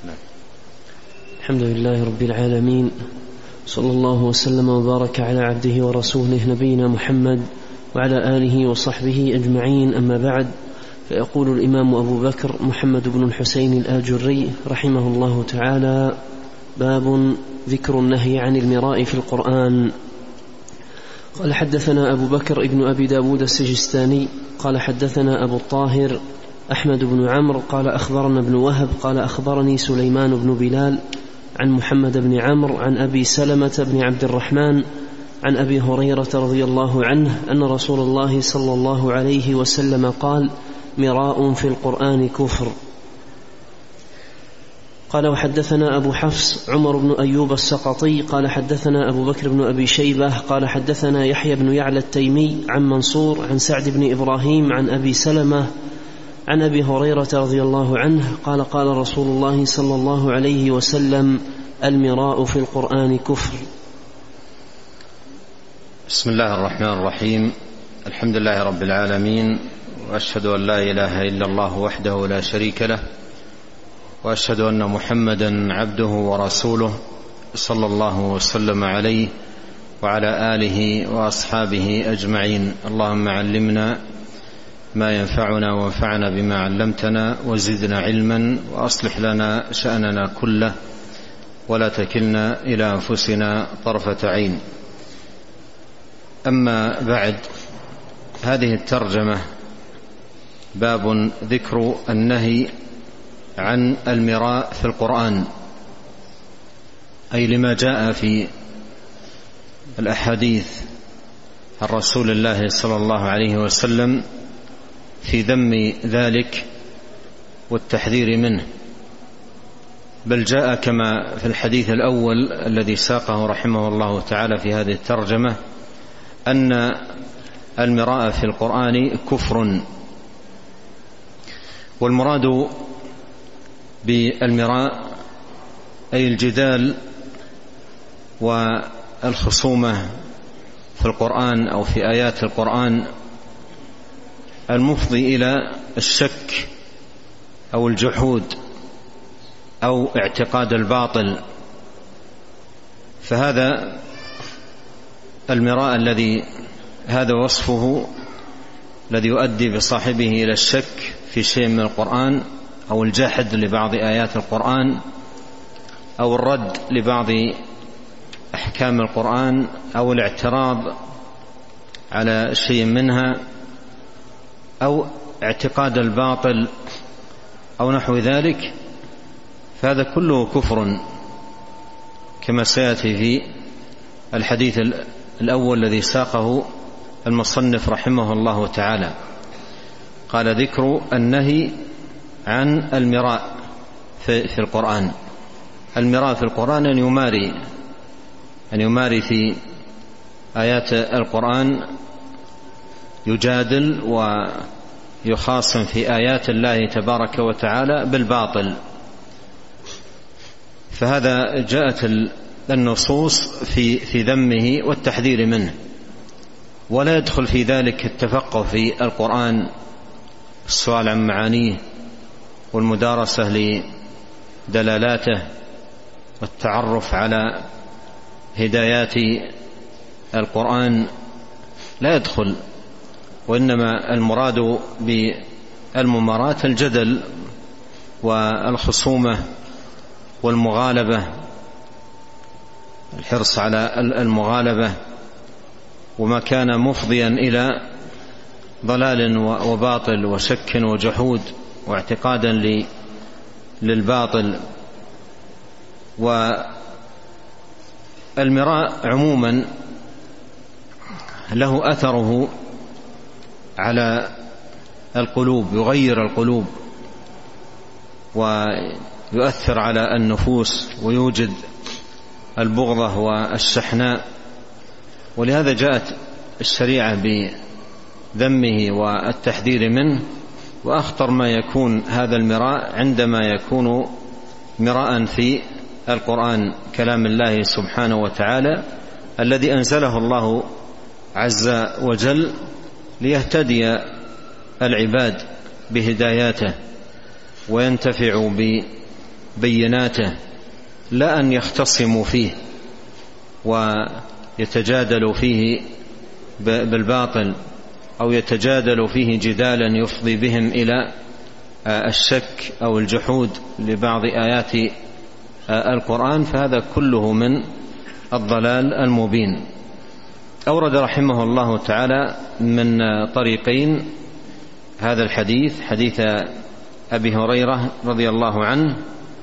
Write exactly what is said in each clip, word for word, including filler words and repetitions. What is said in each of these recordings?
الحمد لله رب العالمين، صلى الله وسلم وبارك على عبده ورسوله نبينا محمد وعلى آله وصحبه أجمعين، أما بعد. فيقول الإمام أبو بكر محمد بن الحسين الآجري رحمه الله تعالى: باب ذكر النهي عن المراء في القرآن. قال: حدثنا أبو بكر ابن أبي داود السجستاني قال: حدثنا أبو الطاهر أحمد بن عمرو قال: أخبرنا ابن وهب قال: أخبرني سليمان بن بلال عن محمد بن عمرو عن أبي سلمة بن عبد الرحمن عن أبي هريرة رضي الله عنه أن رسول الله صلى الله عليه وسلم قال: مراء في القرآن كفر. قال: وحدثنا أبو حفص عمر بن أيوب السقطي قال: حدثنا أبو بكر بن أبي شيبة قال: حدثنا يحيى بن يعلى التيمي عن منصور عن سعد بن إبراهيم عن أبي سلمة عن أبي هريرة رضي الله عنه قال: قال رسول الله صلى الله عليه وسلم: المراء في القرآن كفر. بسم الله الرحمن الرحيم. الحمد لله رب العالمين، وأشهد أن لا إله إلا الله وحده لا شريك له، وأشهد أن محمدا عبده ورسوله صلى الله وسلم عليه وعلى آله وأصحابه أجمعين. اللهم علمنا ما ينفعنا وانفعنا بما علمتنا وزدنا علما، وأصلح لنا شأننا كله ولا تكلنا إلى أنفسنا طرفة عين. أما بعد، هذه الترجمة باب ذكر النهي عن المراء في القرآن، أي لما جاء في الأحاديث عن رسول الله صلى الله عليه وسلم في ذم ذلك والتحذير منه. بل جاء كما في الحديث الأول الذي ساقه رحمه الله تعالى في هذه الترجمة أن المراء في القرآن كفر. والمراد بالمراء أي الجدال والخصومة في القرآن أو في آيات القرآن المفضي إلى الشك أو الجحود أو اعتقاد الباطل. فهذا المراء الذي هذا وصفه الذي يؤدي بصاحبه إلى الشك في شيء من القرآن، أو الجحد لبعض آيات القرآن، أو الرد لبعض أحكام القرآن، أو الاعتراض على شيء منها، أو اعتقاد الباطل أو نحو ذلك. فهذا كله كفر كما سيأتي في الحديث الأول الذي ساقه المصنف رحمه الله تعالى. قال: ذكر النهي عن المراء في القرآن. المراء في القرآن أن يماري أن يماري في آيات القرآن، يجادل ويخاصم في آيات الله تبارك وتعالى بالباطل. فهذا جاءت النصوص في في ذمه والتحذير منه، ولا يدخل في ذلك التفقه في القرآن، السؤال عن معانيه والمدارسة لدلالاته والتعرف على هدايات القرآن، لا يدخل. وإنما المراد بالمماراة الجدل والخصومة والمغالبة، الحرص على المغالبة، وما كان مفضيا إلى ضلال وباطل وشك وجحود واعتقادا للباطل. والمراء عموما له أثره على القلوب، يغير القلوب ويؤثر على النفوس ويوجد البغضة والشحناء. ولهذا جاءت الشريعة بذمه والتحذير منه. وأخطر ما يكون هذا المراء عندما يكون مراء في القرآن، كلام الله سبحانه وتعالى الذي أنزله الله عز وجل ليهتدي العباد بهداياته وينتفعوا بيناته، لا أن يختصموا فيه ويتجادلوا فيه بالباطل أو يتجادلوا فيه جدالا يفضي بهم إلى الشك أو الجحود لبعض آيات القرآن، فهذا كله من الضلال المبين. أورد رحمه الله تعالى من طريقين هذا الحديث، حديث أبي هريرة رضي الله عنه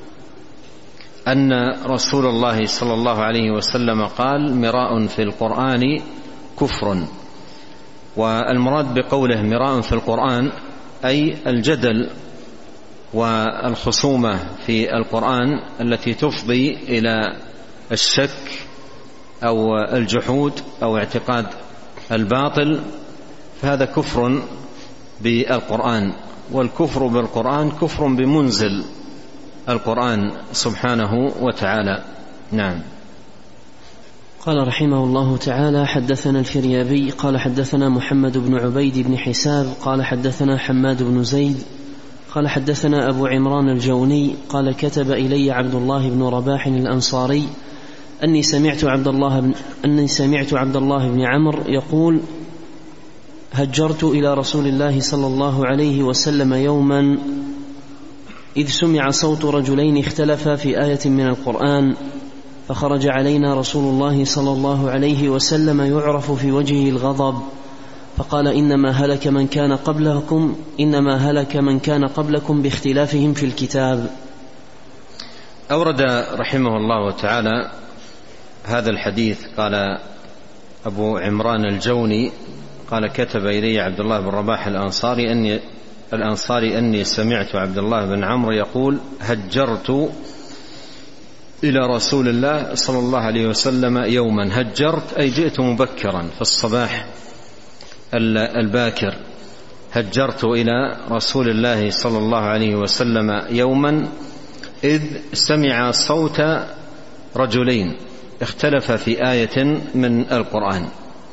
أن رسول الله صلى الله عليه وسلم قال: مراء في القرآن كفر. والمراد بقوله مراء في القرآن أي الجدل والخصومة في القرآن التي تفضي إلى الشك أو الجحود أو اعتقاد الباطل، فهذا كفر بالقرآن. والكفر بالقرآن كفر بمنزل القرآن سبحانه وتعالى. نعم. قال رحمه الله تعالى: حدثنا الفريابي قال حدثنا محمد بن عبيد بن حساب قال حدثنا حماد بن زيد قال حدثنا أبو عمران الجوني قال: كتب إلي عبد الله بن رباح الأنصاري أني سمعت عبد الله بن أني سمعت عبد الله بن عمرو يقول: هجرت إلى رسول الله صلى الله عليه وسلم يوما إذ سمع صوت رجلين اختلفا في آية من القرآن، فخرج علينا رسول الله صلى الله عليه وسلم يعرف في وجهه الغضب، فقال: إنما هلك من كان قبلكم إنما هلك من كان قبلكم باختلافهم في الكتاب. أورد رحمه الله تعالى هذا الحديث. قال أبو عمران الجوني قال: كتب إلي عبد الله بن رباح الأنصاري أني, الأنصاري أني سمعت عبد الله بن عمرو يقول: هجرت إلى رسول الله صلى الله عليه وسلم يوما. هجرت أي جئت مبكرا في الصباح الباكر. هجرت إلى رسول الله صلى الله عليه وسلم يوما إذ سمع صوت رجلين اختلف في آية من القرآن.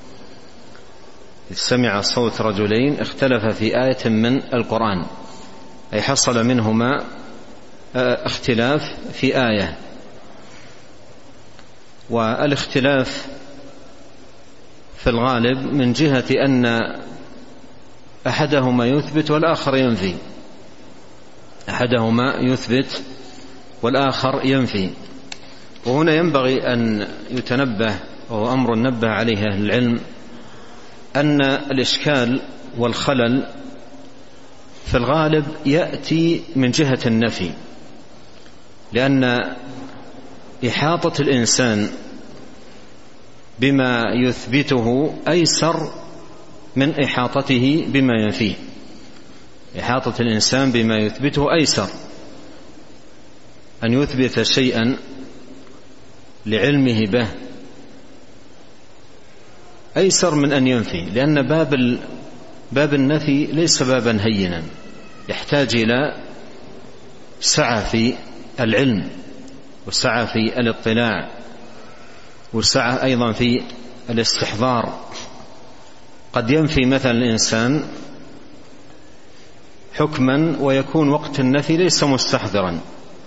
إذ سمع صوت رجلين اختلف في آية من القرآن، أي حصل منهما اختلاف في آية. والاختلاف في الغالب من جهة أن أحدهما يثبت والآخر ينفي، أحدهما يثبت والآخر ينفي. وهنا ينبغي أن يتنبه، وهو أمر نبه عليه أهل العلم، أن الإشكال والخلل في الغالب يأتي من جهة النفي، لأن إحاطة الإنسان بما يثبته أيسر من إحاطته بما ينفيه. إحاطة الإنسان بما يثبته أيسر، أن يثبت شيئا لعلمه به أيسر من أن ينفي، لأن باب باب النفي ليس بابا هينا، يحتاج إلى سعة في العلم وسعة في الاطلاع وسعة أيضا في الاستحضار. قد ينفي مثلا الإنسان حكما ويكون وقت النفي ليس مستحضرا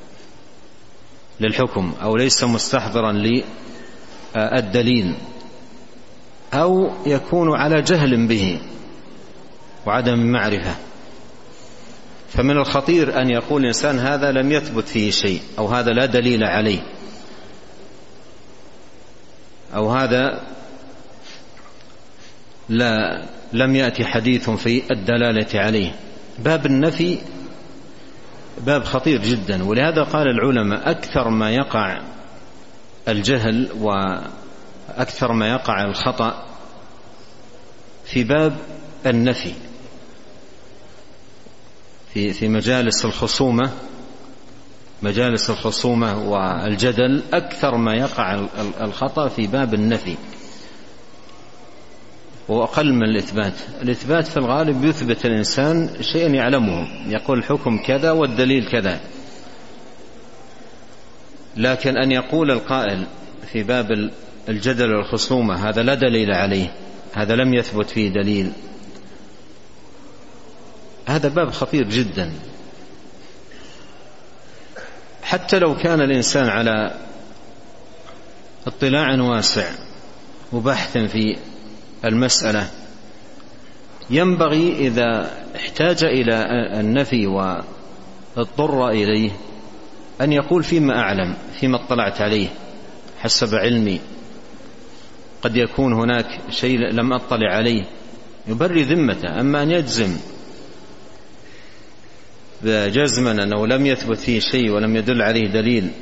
للحكم أو ليس مستحضرا للدليل، أو يكون على جهل به وعدم معرفة. فمن الخطير أن يقول الإنسان هذا لم يثبت فيه شيء، أو هذا لا دليل عليه، أو هذا لا لم يأتي حديث في الدلالة عليه. باب النفي باب خطير جدا، ولهذا قال العلماء أكثر ما يقع الجهل وأكثر ما يقع الخطأ في باب النفي، في في مجالس الخصومة مجالس الخصومة والجدل أكثر ما يقع الخطأ في باب النفي، وأقل من الإثبات. الإثبات في الغالب يثبت الإنسان شيئا يعلمه، يقول الحكم كذا والدليل كذا، لكن أن يقول القائل في باب الجدل والخصومة هذا لا دليل عليه، هذا لم يثبت فيه دليل، هذا باب خطير جدا. حتى لو كان الإنسان على اطلاع واسع وبحث في المسألة، ينبغي إذا احتاج إلى النفي واضطر إليه أن يقول فيما أعلم، فيما اطلعت عليه حسب علمي، قد يكون هناك شيء لم أطلع عليه، يبري ذمته. أما أن يجزم بجزما أنه لم يثبت فيه شيء ولم يدل عليه دليل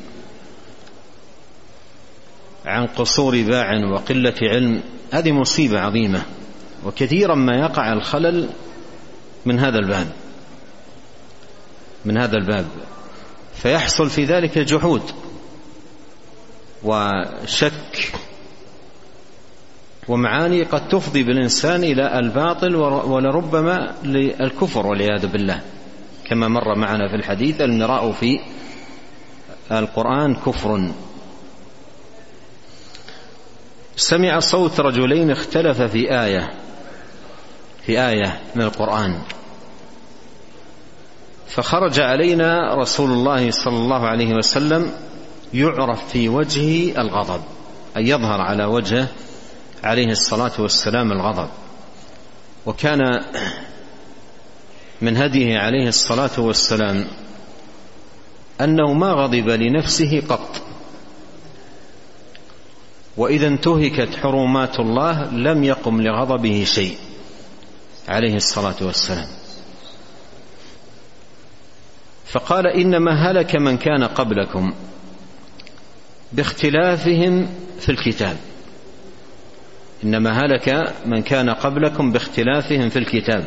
عن قصور باع وقلة علم، هذه مصيبة عظيمة، وكثيرا ما يقع الخلل من هذا الباب من هذا الباب فيحصل في ذلك جحود وشك ومعاني قد تفضي بالإنسان إلى الباطل ولربما للكفر والعياذ بالله، كما مر معنا في الحديث: المراء في القرآن كفر. سمع صوت رجلين اختلف في آية في آية من القرآن، فخرج علينا رسول الله صلى الله عليه وسلم يعرف في وجهه الغضب، أي يظهر على وجهه عليه الصلاة والسلام الغضب. وكان من هديه عليه الصلاة والسلام أنه ما غضب لنفسه قط، وإذا انتهكت حرمات الله لم يقم لغضبه شيء عليه الصلاة والسلام. فقال: إنما هلك من كان قبلكم باختلافهم في الكتاب إنما هلك من كان قبلكم باختلافهم في الكتاب.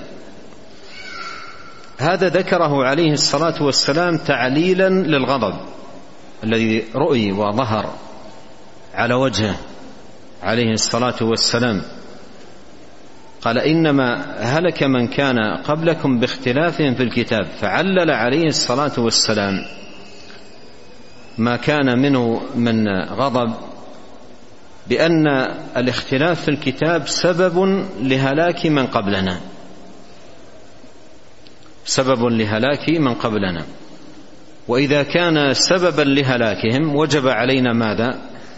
هذا ذكره عليه الصلاة والسلام تعليلا للغضب الذي رؤي وظهر على وجهه عليه الصلاة والسلام. قال: إنما هلك من كان قبلكم باختلافهم في الكتاب، فعلل عليه الصلاة والسلام ما كان منه من غضب بأن الاختلاف في الكتاب سبب لهلاك من قبلنا سبب لهلاك من قبلنا وإذا كان سببا لهلاكهم وجب علينا ماذا؟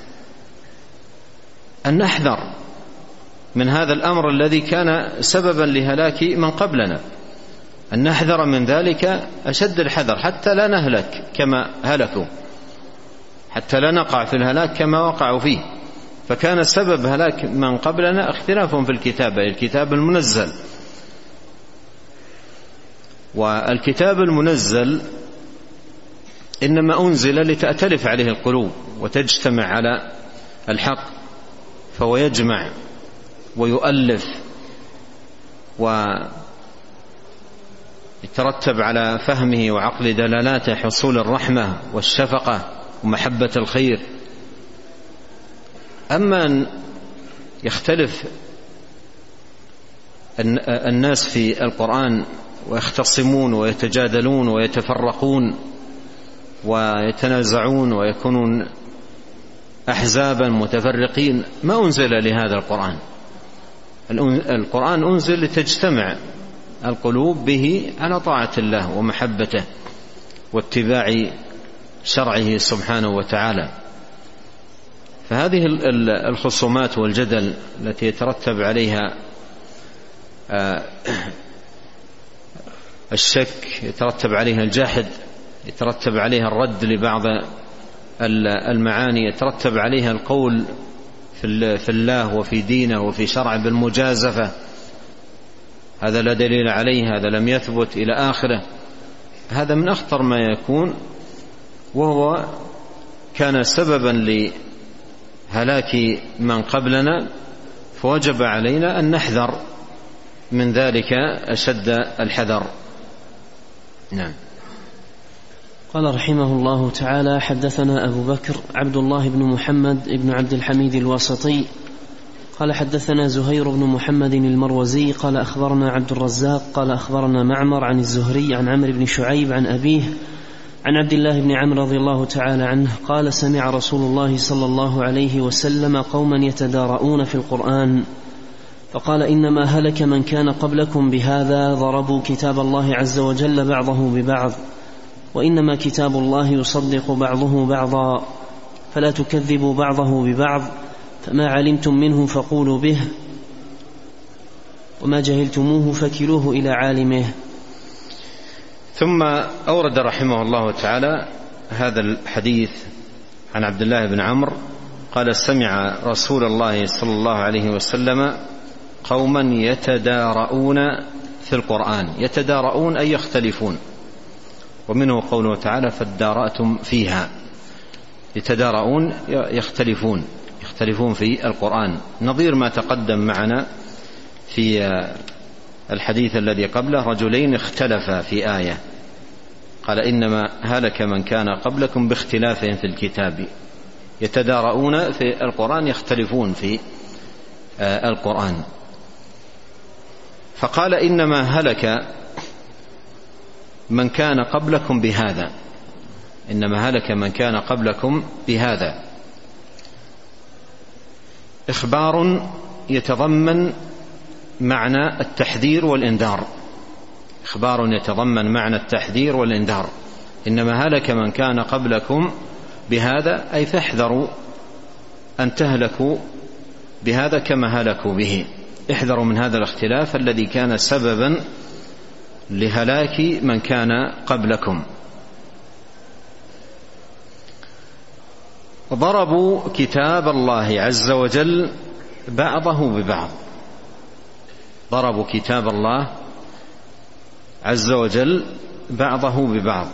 أن نحذر من هذا الأمر الذي كان سببا لهلاك من قبلنا، أن نحذر من ذلك أشد الحذر حتى لا نهلك كما هلكوا، حتى لا نقع في الهلاك كما وقعوا فيه. فكان سبب هلاك من قبلنا اختلافهم في الكتاب، أي الكتاب المنزل. والكتاب المنزل إنما أنزل لتأتلف عليه القلوب وتجتمع على الحق، فهو يجمع ويؤلف ويترتب على فهمه وعقل دلالاته حصول الرحمة والشفقة ومحبة الخير. أما أن يختلف الناس في القرآن ويختصمون ويتجادلون ويتفرقون ويتنازعون ويكونون أحزابا متفرقين، ما أنزل لهذا القرآن. القرآن أنزل لتجتمع القلوب به على طاعة الله ومحبته واتباع شرعه سبحانه وتعالى. فهذه الخصومات والجدل التي يترتب عليها الشك، يترتب عليها الجحد، يترتب عليها الرد لبعض المعاني، يترتب عليها القول في الله وفي دينه وفي شرعه بالمجازفة، هذا لا دليل عليه، هذا لم يثبت إلى آخره. هذا من أخطر ما يكون، وهو كان سببا لهلاك من قبلنا، فوجب علينا أن نحذر من ذلك أشد الحذر. نعم. قال رحمه الله تعالى: حدثنا أبو بكر عبد الله بن محمد بن عبد الحميد الواسطي قال حدثنا زهير بن محمد المروزي قال أخبرنا عبد الرزاق قال أخبرنا معمر عن الزهري عن عمرو بن شعيب عن أبيه عن عبد الله بن عمرو رضي الله تعالى عنه قال: سمع رسول الله صلى الله عليه وسلم قوما يتدارؤون في القرآن فقال: إنما هلك من كان قبلكم بهذا، ضربوا كتاب الله عز وجل بعضه ببعض، وإنما كتاب الله يصدق بعضه بعضا فلا تكذبوا بعضه ببعض فما علمتم منه فقولوا به وما جهلتموه فكلوه إلى عالمه. ثم أورد رحمه الله تعالى هذا الحديث عن عبد الله بن عمرو قال سمع رسول الله صلى الله عليه وسلم قوما يتدارؤون في القرآن. يتدارؤون أي يختلفون، ومنه قوله تعالى فادارأتم فيها. يتدارؤون يختلفون يختلفون في القرآن، نظير ما تقدم معنا في الحديث الذي قبله رجلين اختلفا في آية قال إنما هلك من كان قبلكم باختلافهم في الكتاب. يتدارؤون في القرآن يختلفون في القرآن. فقال إنما هلك من كان قبلكم بهذا. إنما هلك من كان قبلكم بهذا إخبار يتضمن معنى التحذير والإنذار. إخبار يتضمن معنى التحذير والإنذار. إنما هلك من كان قبلكم بهذا أي فاحذروا أن تهلكوا بهذا كما هلكوا به. احذروا من هذا الاختلاف الذي كان سببا لهلاك من كان قبلكم. ضربوا كتاب الله عز وجل بعضه ببعض. ضربوا كتاب الله عز وجل بعضه ببعض.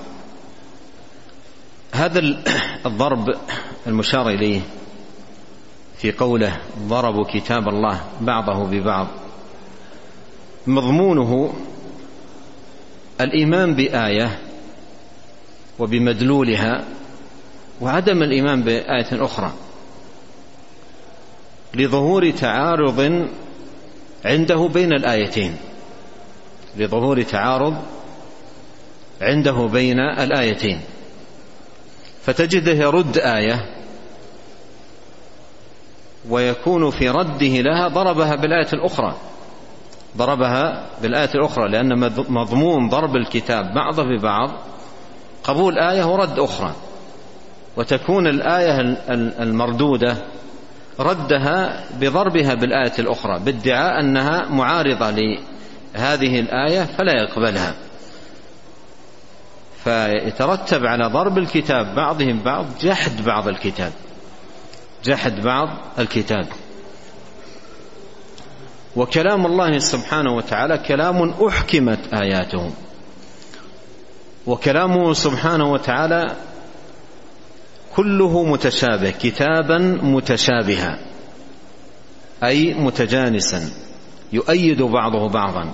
هذا الضرب المشار إليه في قوله ضربوا كتاب الله بعضه ببعض مضمونه الإيمان بآية وبمدلولها وعدم الإيمان بآية أخرى لظهور تعارض عنده بين الآيتين. لظهور تعارض عنده بين الآيتين فتجده يرد آية ويكون في رده لها ضربها بالآية الأخرى ضربها بالآية الأخرى لأن مضمون ضرب الكتاب بعضه ببعض قبول آية ورد أخرى، وتكون الآية المردودة ردها بضربها بالآية الأخرى بادعاء أنها معارضة لهذه الآية فلا يقبلها. فيترتب على ضرب الكتاب بعضهم بعض جحد بعض الكتاب جحد بعض الكتاب. وكلام الله سبحانه وتعالى كلام أحكمت آياته، وكلامه سبحانه وتعالى كله متشابه كتابا متشابها أي متجانسا يؤيد بعضه بعضا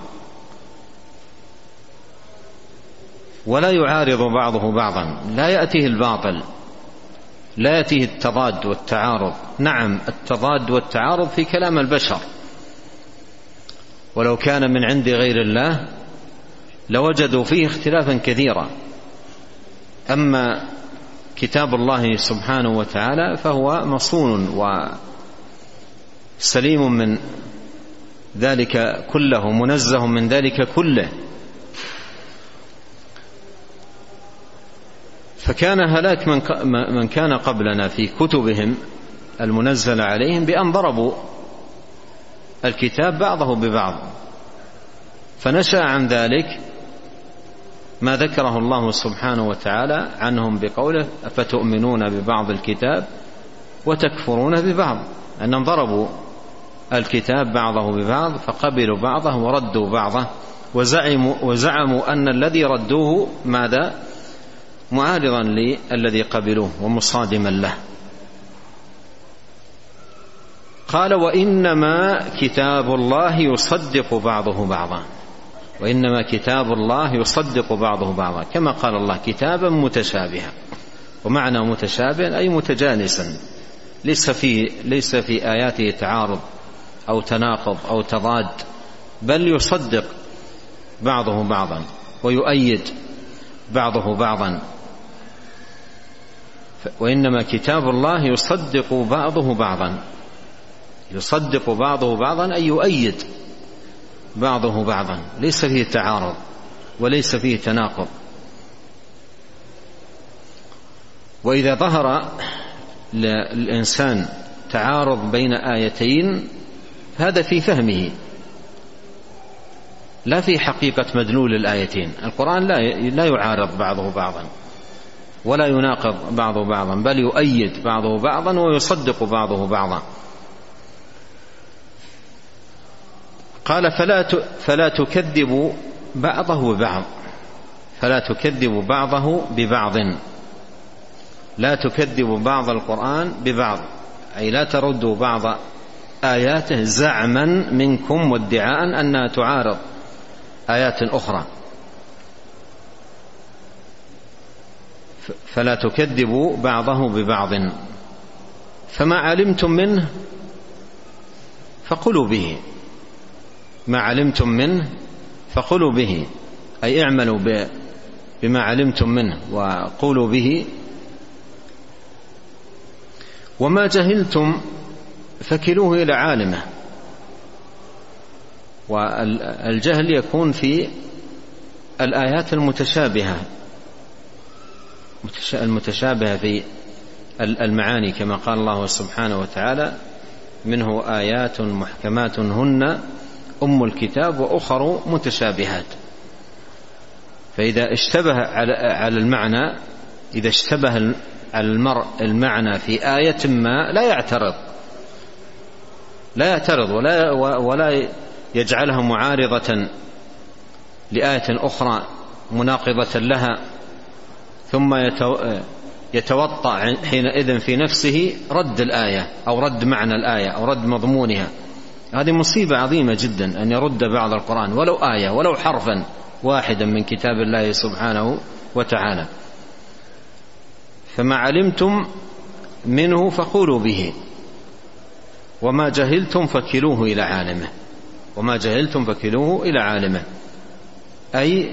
ولا يعارض بعضه بعضا. لا يأتيه الباطل، لا يأتيه التضاد والتعارض. نعم التضاد والتعارض في كلام البشر، ولو كان من عند غير الله لوجدوا فيه اختلافا كثيرا. أما كتاب الله سبحانه وتعالى فهو مصون وسليم من ذلك كله، منزه من ذلك كله. فكان هلاك من كان قبلنا في كتبهم المنزل عليهم بأن ضربوا الكتاب بعضه ببعض، فنشأ عن ذلك ما ذكره الله سبحانه وتعالى عنهم بقوله أفتؤمنون ببعض الكتاب وتكفرون ببعض، أنهم ضربوا الكتاب بعضه ببعض فقبلوا بعضه وردوا بعضه وزعموا, وزعموا أن الذي ردوه ماذا معارضا للذي قبلوه ومصادما له. قال وإنما كتاب الله يصدق بعضه بعضا. وإنما كتاب الله يصدق بعضه بعضا كما قال الله كتابا متشابها. ومعنى متشابه أي متجانسا ليس في, ليس في آياته تعارض أو تناقض أو تضاد، بل يصدق بعضه بعضا ويؤيد بعضه بعضا. وإنما كتاب الله يصدق بعضه بعضا. يصدق بعضه بعضا أي يؤيد بعضه بعضا، ليس فيه تعارض وليس فيه تناقض. وإذا ظهر للإنسان تعارض بين آيتين هذا في فهمه لا في حقيقة مدلول الآيتين. القرآن لا يعارض بعضه بعضا ولا يناقض بعضه بعضا، بل يؤيد بعضه بعضا ويصدق بعضه بعضا. قال فلا فلا تكذبوا بعضه ببعض، فلا تكذبوا بعضه ببعض، لا تكذبوا بعض القرآن ببعض، أي لا تردوا بعض آياته زعما منكم وادعاء أنها تعارض آيات أخرى. فلا تكذبوا بعضه ببعض، فما علمتم منه فقلوا به، ما علمتم منه فقلوا به، أي اعملوا بما علمتم منه وقولوا به. وما جهلتم فكلوه إلى عالمه. والجهل يكون في الآيات المتشابهة المتشابهة في المعاني، كما قال الله سبحانه وتعالى: منه آيات محكمات هن أم الكتاب وأخر متشابهات. فإذا اشتبه على المعنى، إذا اشتبه على المرء المعنى في آية ما لا يعترض لا يعترض ولا ولا يجعلها معارضة لآية أخرى مناقضة لها، ثم يتوطأ حينئذ في نفسه رد الآية أو رد معنى الآية أو رد مضمونها. هذه مصيبة عظيمة جدا أن يرد بعض القرآن ولو آية ولو حرفا واحدا من كتاب الله سبحانه وتعالى. فما علمتم منه فقولوا به، وما جهلتم فكلوه إلى عالمه، وما جهلتم فكلوه إلى عالمه، أي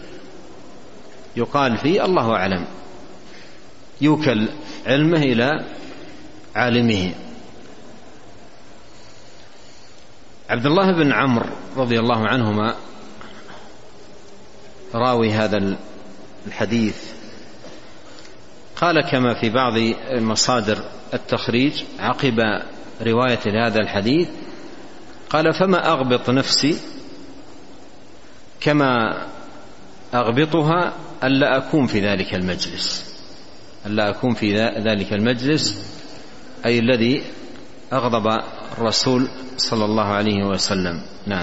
يقال فيه الله أعلم، يوكل علمه إلى عالمه. عبد الله بن عمرو رضي الله عنهما راوي هذا الحديث قال كما في بعض مصادر التخريج عقب رواية هذا الحديث، قال: فما أغبط نفسي كما أغبطها ألا أكون في ذلك المجلس، ألا أكون في ذلك المجلس، أي الذي أغضب الرسول صلى الله عليه وسلم. نعم.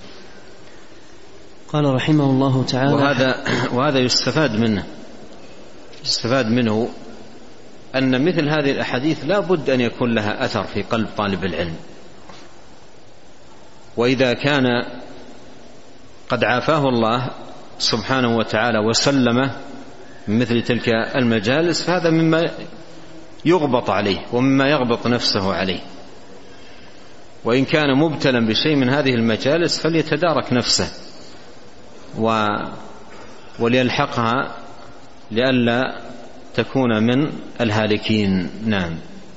قال رحمه الله تعالى: وهذا, وهذا يستفاد منه يستفاد منه أن مثل هذه الأحاديث لا بد أن يكون لها أثر في قلب طالب العلم، وإذا كان قد عافاه الله سبحانه وتعالى وسلمه من مثل تلك المجالس، فهذا مما يغبط عليه ومما يغبط نفسه عليه. وإن كان مبتلا بشيء من هذه المجالس فليتدارك نفسه و... وليلحقها لئلا تكون من الهالكين. نعم.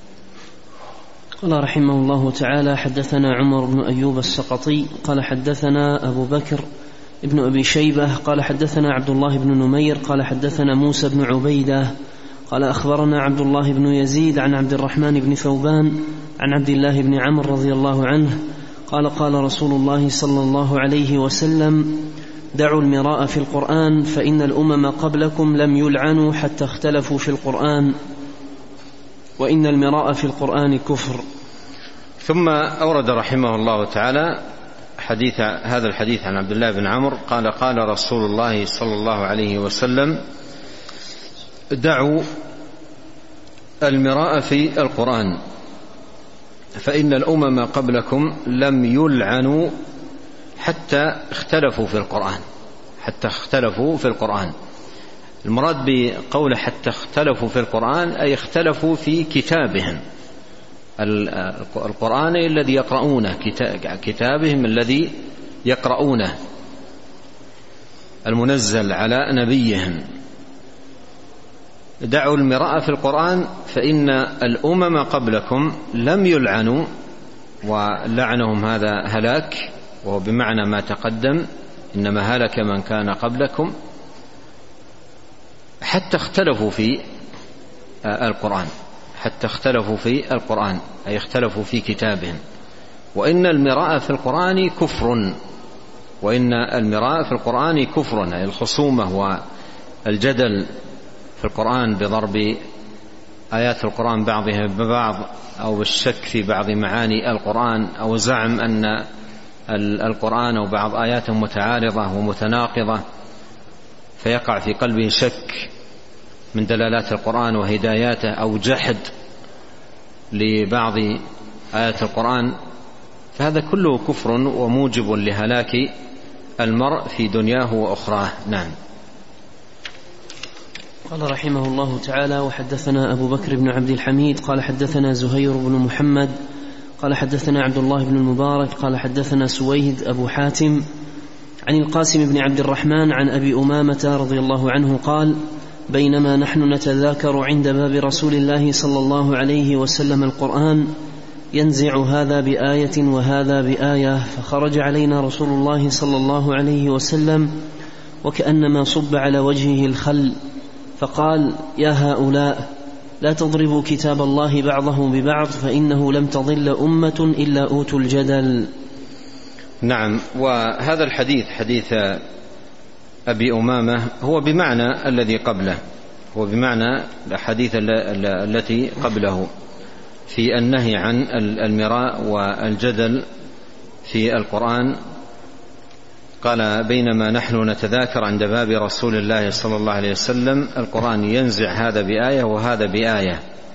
قال رحمه الله تعالى: حدثنا عمر بن أيوب السقطي قال حدثنا أبو بكر ابن أبي شيبة قال حدثنا عبد الله بن نمير قال حدثنا موسى بن عبيدة قال أخبرنا عبد الله بن يزيد عن عبد الرحمن بن ثوبان عن عبد الله بن عمرو رضي الله عنه قال: قال رسول الله صلى الله عليه وسلم: دعوا المراء في القرآن فإن الأمم قبلكم لم يلعنوا حتى اختلفوا في القرآن، وإن المراء في القرآن كفر. ثم أورد رحمه الله تعالى حديث هذا الحديث عن عبد الله بن عمرو قال: قال رسول الله صلى الله عليه وسلم: دعوا المراء في القرآن فإن الأمم قبلكم لم يلعنوا حتى اختلفوا في القرآن حتى اختلفوا في القرآن. المراد بقول حتى اختلفوا في القرآن أي اختلفوا في كتابهم القرآن الذي يقرؤونه، كتابهم الذي يقرؤونه المنزل على نبيهم. دعوا المراء في القرآن فإن الأمم قبلكم لم يلعنوا، ولعنهم هذا هلاك، وهو بمعنى ما تقدم، إنما هلك من كان قبلكم، حتى اختلفوا في القرآن، حتى اختلفوا في القرآن أي اختلفوا في كتابهم. وإن المراء في القرآن كفر، وإن المراء في القرآن كفر أي الخصومة والجدل في القرآن بضرب آيات القرآن بعضها ببعض، أو الشك في بعض معاني القرآن، أو زعم أن القرآن أو بعض آياته متعارضة ومتناقضة فيقع في قلبه شك من دلالات القرآن وهداياته، أو جحد لبعض آيات القرآن، فهذا كله كفر وموجب لهلاك المرء في دنياه وأخراه. نعم. قال رحمه الله تعالى: وحدثنا أبو بكر بن عبد الحميد قال حدثنا زهير بن محمد قال حدثنا عبد الله بن المبارك قال حدثنا سويد أبو حاتم عن القاسم بن عبد الرحمن عن أبي أمامة رضي الله عنه قال: بينما نحن نتذاكر عند باب رسول الله صلى الله عليه وسلم القرآن ينزع هذا بآية وهذا بآية، فخرج علينا رسول الله صلى الله عليه وسلم وكأنما صب على وجهه الخل، فقال: يا هؤلاء لا تضربوا كتاب الله بعضه ببعض، فإنه لم تضل أمة إلا أوتوا الجدل. نعم. وهذا الحديث حديث أبي أمامة هو بمعنى الذي قبله، هو بمعنى الحديث التي قبله في النهي عن المراء والجدل في القرآن. قال: بينما نحن نتذاكر عند باب رسول الله صلى الله عليه وسلم القرآن ينزع هذا بآية وهذا بآية،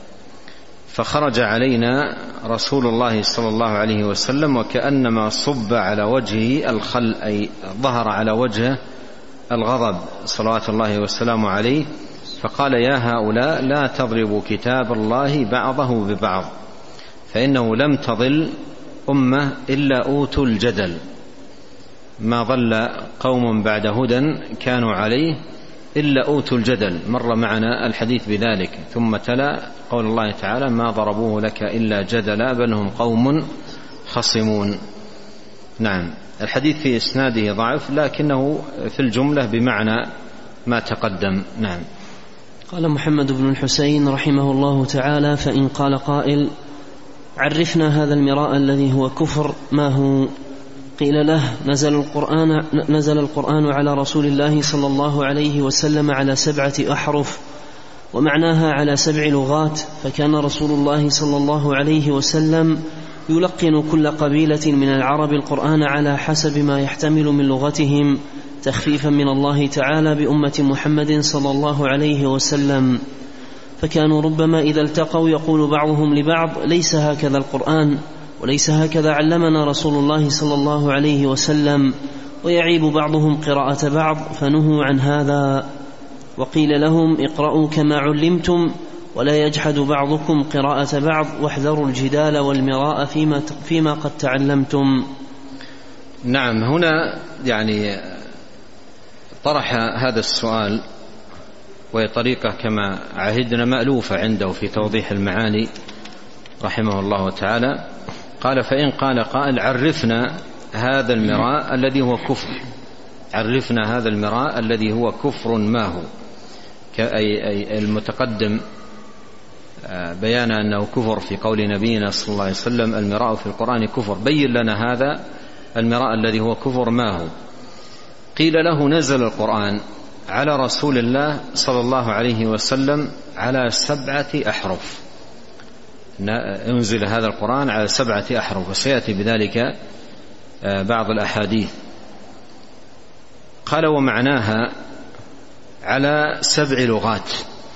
فخرج علينا رسول الله صلى الله عليه وسلم وكأنما صب على وجهه الخل، أي ظهر على وجهه الغضب صلوات الله وسلامه عليه، فقال: يا هؤلاء لا تضربوا كتاب الله بعضه ببعض، فإنه لم تضل أمة إلا أوتوا الجدل. ما ضل قوم بعد هدى كانوا عليه إلا أوتوا الجدل. مر معنا الحديث بذلك. ثم تلا قول الله تعالى: ما ضربوه لك إلا جدلا بل هم قوم خصمون. نعم. الحديث في إسناده ضعف، لكنه في الجملة بمعنى ما تقدم. نعم. قال محمد بن الحسين رحمه الله تعالى: فإن قال قائل: عرفنا هذا المراء الذي هو كفر ما هو؟ قيل له: نزل القرآن, نزل القرآن على رسول الله صلى الله عليه وسلم على سبعة أحرف، ومعناها على سبع لغات، فكان رسول الله صلى الله عليه وسلم يلقن كل قبيلة من العرب القرآن على حسب ما يحتمل من لغتهم، تخفيفا من الله تعالى بأمة محمد صلى الله عليه وسلم. فكانوا ربما إذا التقوا يقول بعضهم لبعض: ليس هكذا القرآن، وليس هكذا علمنا رسول الله صلى الله عليه وسلم، ويعيب بعضهم قراءة بعض، فنهوا عن هذا. وقيل لهم: اقرأوا كما علمتم، ولا يجحد بعضكم قراءة بعض، واحذروا الجدال والمراء فيما, فيما قد تعلمتم. نعم. هنا يعني طرح هذا السؤال، وهي طريقة كما عهدنا مألوفة عنده في توضيح المعاني رحمه الله تعالى. قال: فإن قال قائل: عرفنا هذا المراء الذي هو كفر، عرفنا هذا المراء الذي هو كفر ما هو، أي المتقدم بيان أنه كفر في قول نبينا صلى الله عليه وسلم: المراء في القرآن كفر، بين لنا هذا المراء الذي هو كفر ما هو. قيل له: نزل القرآن على رسول الله صلى الله عليه وسلم على سبعة أحرف، انزل هذا القرآن على سبعة أحرف، وسيأتي بذلك بعض الأحاديث. قال: ومعناها على سبع لغات.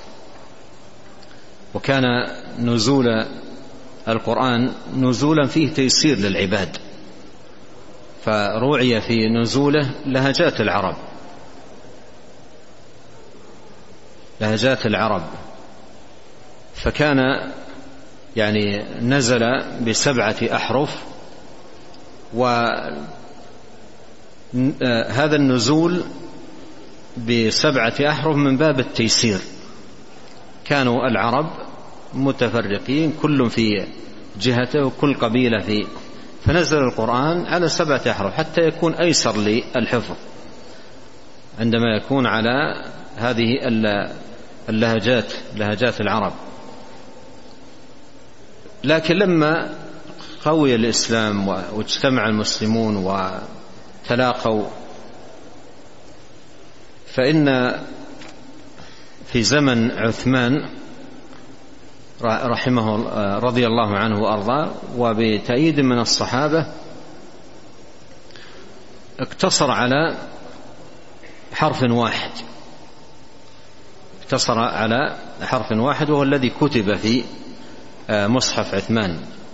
وكان نزول القرآن نزولا فيه تيسير للعباد، فروعي في نزوله لهجات العرب، لهجات العرب، فكان يعني نزل بسبعة أحرف. وهذا النزول بسبعة أحرف من باب التيسير. كانوا العرب متفرقين كل في جهته وكل قبيلة في، فنزل القرآن على سبعة أحرف حتى يكون أيسر للحفظ عندما يكون على هذه اللهجات لهجات العرب. لكن لما قوي الإسلام واجتمع المسلمون وتلاقوا، فإن في زمن عثمان رحمه رضي الله عنه وأرضاه وبتأييد من الصحابة اقتصر على حرف واحد اقتصر على حرف واحد وهو الذي كتب في مصحف عثمان.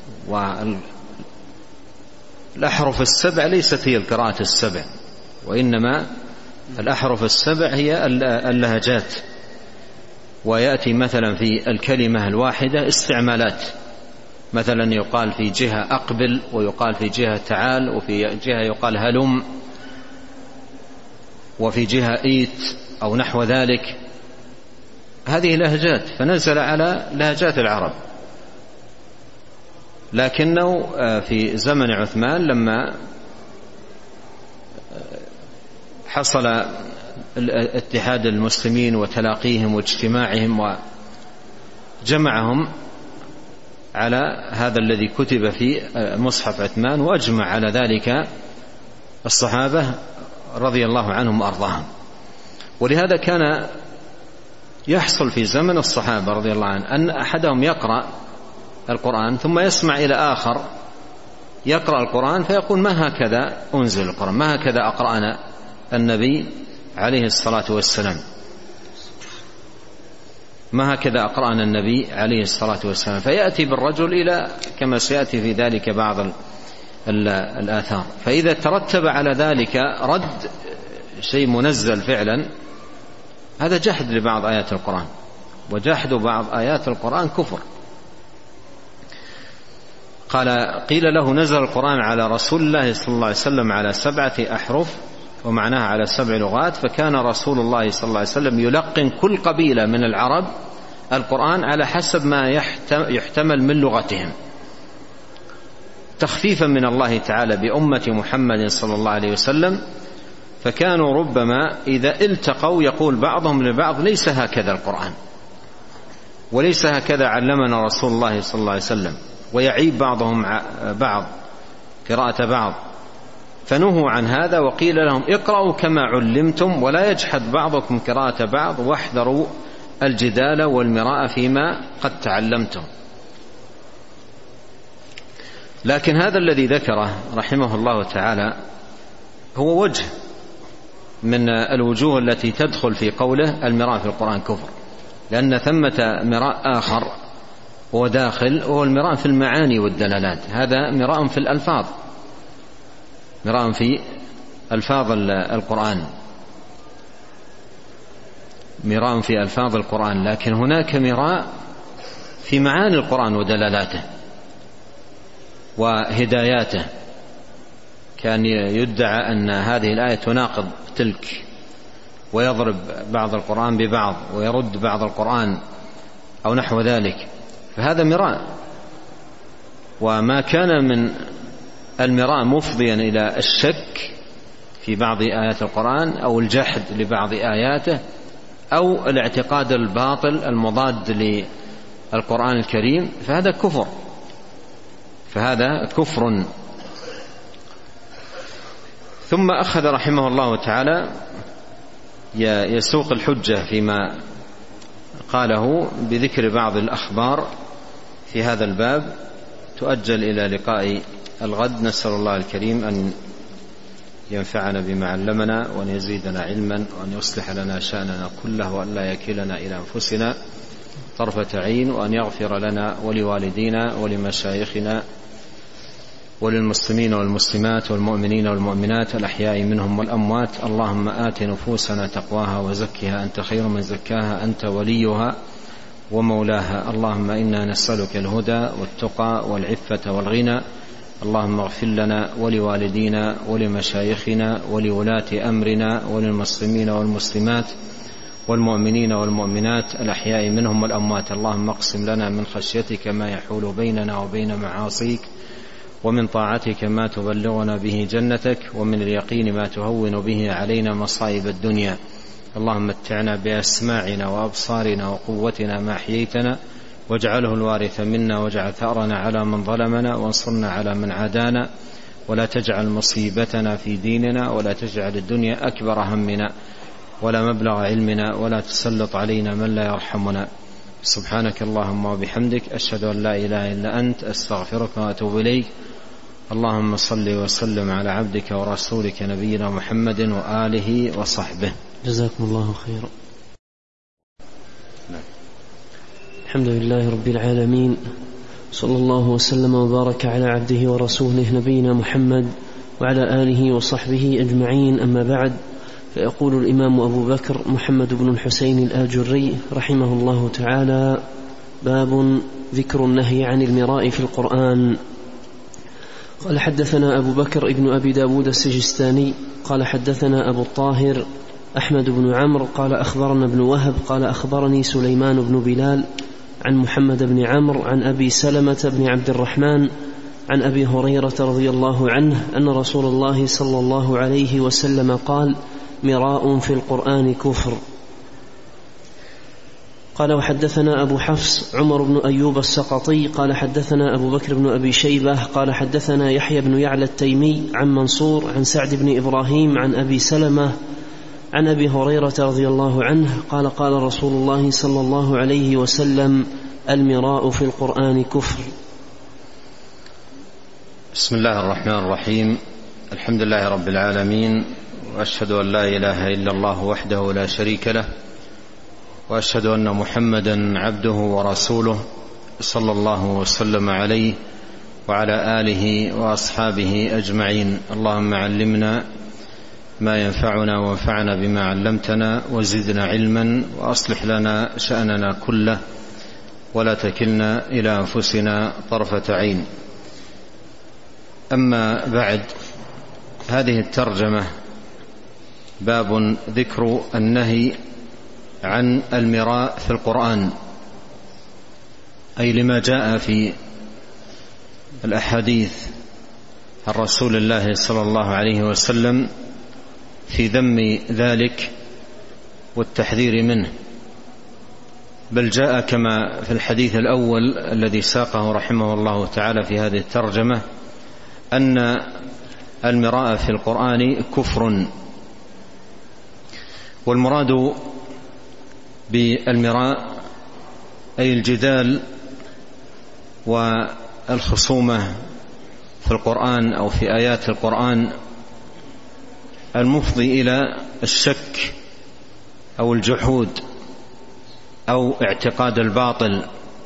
والأحرف السبع ليست هي القراءات السبع، وإنما الأحرف السبع هي اللهجات. ويأتي مثلا في الكلمة الواحدة استعمالات، مثلا يقال في جهة أقبل، ويقال في جهة تعال، وفي جهة يقال هلم، وفي جهة إيت أو نحو ذلك. هذه لهجات، فنزل على لهجات العرب. لكنه في زمن عثمان لما حصل اتحاد المسلمين وتلاقيهم واجتماعهم وجمعهم على هذا الذي كتب في مصحف عثمان، وأجمع على ذلك الصحابة رضي الله عنهم وأرضاهم. ولهذا كان يحصل في زمن الصحابة رضي الله عنهم أن أحدهم يقرأ القرآن ثم يسمع إلى آخر يقرأ القرآن فيقول: ما هكذا أنزل القرآن، ما هكذا أقرأنا النبي عليه الصلاة والسلام، ما هكذا أقرأنا النبي عليه الصلاة والسلام. فيأتي بالرجل إلى كما سيأتي في ذلك بعض الآثار. فإذا ترتب على ذلك رد شيء منزل فعلا، هذا جحد لبعض آيات القرآن، وجحد بعض آيات القرآن كفر. قال: قيل له: نزل القرآن على رسول الله صلى الله عليه وسلم على سبعة أحرف ومعناها على سبع لغات، فكان رسول الله صلى الله عليه وسلم يلقن كل قبيلة من العرب القرآن على حسب ما يحتمل من لغتهم، تخفيفا من الله تعالى بأمة محمد صلى الله عليه وسلم. فكانوا ربما إذا التقوا يقول بعضهم لبعض: ليس هكذا القرآن، وليس هكذا علمنا رسول الله صلى الله عليه وسلم، ويعيب بعضهم بعض قراءة بعض. فنهوا عن هذا وقيل لهم: اقرأوا كما علمتم ولا يجحد بعضكم قراءة بعض، واحذروا الجدال والمراء فيما قد تعلمتم. لكن هذا الذي ذكره رحمه الله تعالى هو وجه من الوجوه التي تدخل في قوله: المراء في القرآن كفر، لأن ثمة مراء آخر هو داخل، وهو المراء في المعاني والدلالات. هذا مراء في الألفاظ، مراء في ألفاظ القرآن، مراء في ألفاظ القرآن. لكن هناك مراء في معاني القرآن ودلالاته وهداياته. كان يدعى أن هذه الآية تناقض تلك، ويضرب بعض القرآن ببعض، ويرد بعض القرآن أو نحو ذلك. فهذا مراء، وما كان من المراء مفضيا إلى الشك في بعض آيات القرآن أو الجحد لبعض آياته أو الاعتقاد الباطل المضاد للقرآن الكريم، فهذا كفر، فهذا كفر. ثم أخذ رحمه الله تعالى يسوق الحجة فيما قاله بذكر بعض الأخبار في هذا الباب، تؤجل إلى لقاء الغد. نسأل الله الكريم أن ينفعنا بما علمنا، وأن يزيدنا علما، وأن يصلح لنا شأننا كله، وأن لا يكلنا إلى أنفسنا طرفة عين، وأن يغفر لنا ولوالدينا ولمشايخنا وللمسلمين والمسلمات والمؤمنين والمؤمنات الأحياء منهم والأموات. اللهم آت نفوسنا تقواها وزكها أنت خير من زكاها، أنت وليها ومولاها. اللهم إنا نسألك الهدى والتقى والعفة والغنى. اللهم اغفر لنا ولوالدينا ولمشايخنا ولولاة أمرنا وللمسلمين والمسلمات والمؤمنين والمؤمنات الأحياء منهم والأموات. اللهم اقسم لنا من خشيتك ما يحول بيننا وبين معاصيك، ومن طاعتك ما تبلغنا به جنتك، ومن اليقين ما تهون به علينا مصائب الدنيا. اللهم متعنا بأسماعنا وأبصارنا وقوتنا ما أحييتنا واجعله الوارث منا واجعل ثأرنا على من ظلمنا وانصرنا على من عادانا ولا تجعل مصيبتنا في ديننا ولا تجعل الدنيا أكبر همنا ولا مبلغ علمنا ولا تسلط علينا من لا يرحمنا. سبحانك اللهم وبحمدك أشهد أن لا إله إلا أنت أستغفرك وأتوب إليك. اللهم صل وسلم على عبدك ورسولك نبينا محمد وآله وصحبه. جزاكم الله خيرا. الحمد لله رب العالمين، صلى الله وسلم وبارك على عبده ورسوله نبينا محمد وعلى آله وصحبه أجمعين، أما بعد، فيقول الإمام أبو بكر محمد بن الحسين الآجري رحمه الله تعالى: باب ذكر النهي عن المراء في القرآن. قال: حدثنا أبو بكر ابن أبي داود السجستاني قال: حدثنا أبو الطاهر أحمد بن عمرو قال: أخبرنا ابن وهب قال: أخبرني سليمان بن بلال عن محمد بن عمرو عن أبي سلمة بن عبد الرحمن عن أبي هريرة رضي الله عنه أن رسول الله صلى الله عليه وسلم قال: مراء في القرآن كفر. قال: وحدثنا أبو حفص عمر بن أيوب السقطي قال: حدثنا أبو بكر بن أبي شيبة قال: حدثنا يحيى بن يعلى التيمي عن منصور عن سعد بن إبراهيم عن أبي سلمة عن أبي هريرة رضي الله عنه قال: قال رسول الله صلى الله عليه وسلم: المراء في القرآن كفر. بسم الله الرحمن الرحيم. الحمد لله رب العالمين، وأشهد أن لا إله إلا الله وحده لا شريك له، وأشهد أن محمدا عبده ورسوله صلى الله وسلم عليه وعلى آله وأصحابه أجمعين. اللهم علمنا ما ينفعنا وانفعنا بما علمتنا وزدنا علما وأصلح لنا شأننا كله ولا تكلنا إلى أنفسنا طرفة عين. أما بعد، هذه الترجمة باب ذكر النهي عن المراء في القرآن، أي لما جاء في الأحاديث عن رسول الله صلى الله عليه وسلم في ذم ذلك والتحذير منه. بل جاء كما في الحديث الأول الذي ساقه رحمه الله تعالى في هذه الترجمة أن المراء في القرآن كفر. والمراد بالمراء أي الجدال والخصومة في القرآن أو في آيات القرآن المفضي إلى الشك أو الجحود أو اعتقاد الباطل.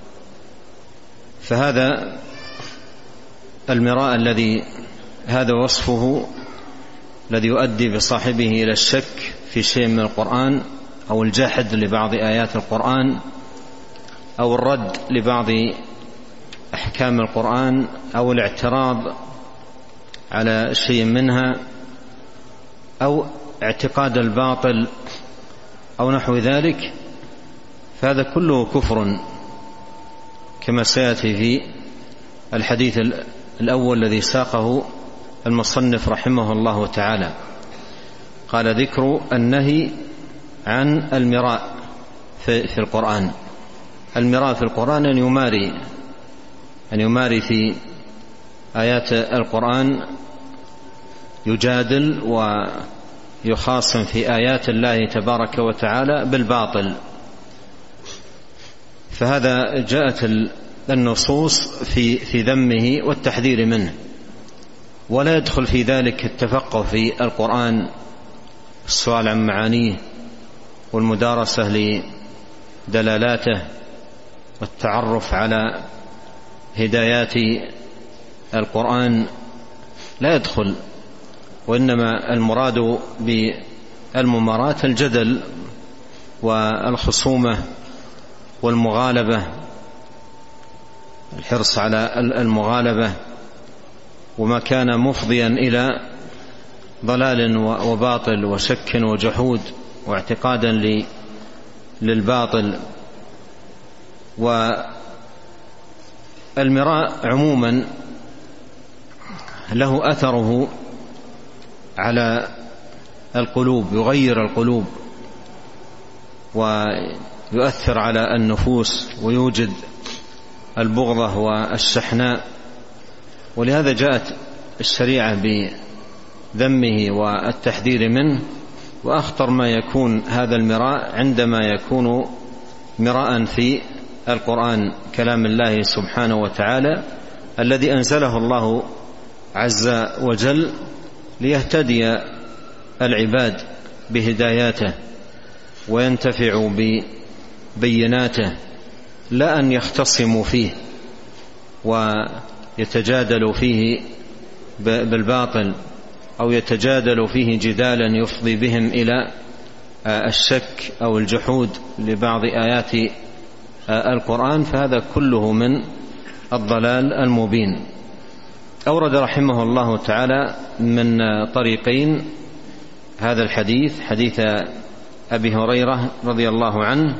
فهذا المراء الذي هذا وصفه الذي يؤدي بصاحبه إلى الشك في شيء من القرآن أو الجحد لبعض آيات القرآن أو الرد لبعض أحكام القرآن أو الاعتراض على شيء منها أو اعتقاد الباطل أو نحو ذلك، فهذا كله كفر كما سيأتي في الحديث الأول الذي ساقه المصنف رحمه الله تعالى. قال: ذكر النهي عن المراء في, في القرآن. المراء في القرآن أن يماري أن يماري في آيات القرآن، يجادل ويخاصم في آيات الله تبارك وتعالى بالباطل. فهذا جاءت النصوص في في ذمه والتحذير منه، ولا يدخل في ذلك التفقه في القرآن، السؤال عن معانيه والمدارسة لدلالاته والتعرف على هدايات القرآن، لا يدخل. وإنما المراد بالمماراة الجدل والخصومة والمغالبة، الحرص على المغالبة، وما كان مفضيا إلى ضلال وباطل وشك وجحود واعتقادا للباطل. والمراء عموما له أثره على القلوب، يغير القلوب ويؤثر على النفوس ويوجد البغضة والشحناء، ولهذا جاءت الشريعة بذمه والتحذير منه. وأخطر ما يكون هذا المراء عندما يكون مراء في القرآن، كلام الله سبحانه وتعالى الذي أنزله الله عز وجل ليهتدي العباد بهداياته وينتفعوا ببيناته، لا أن يختصموا فيه ويتجادلوا فيه بالباطل أو يتجادلوا فيه جدالا يفضي بهم إلى الشك أو الجحود لبعض آيات القرآن، فهذا كله من الضلال المبين. أورد رحمه الله تعالى من طريقين هذا الحديث، حديث أبي هريرة رضي الله عنه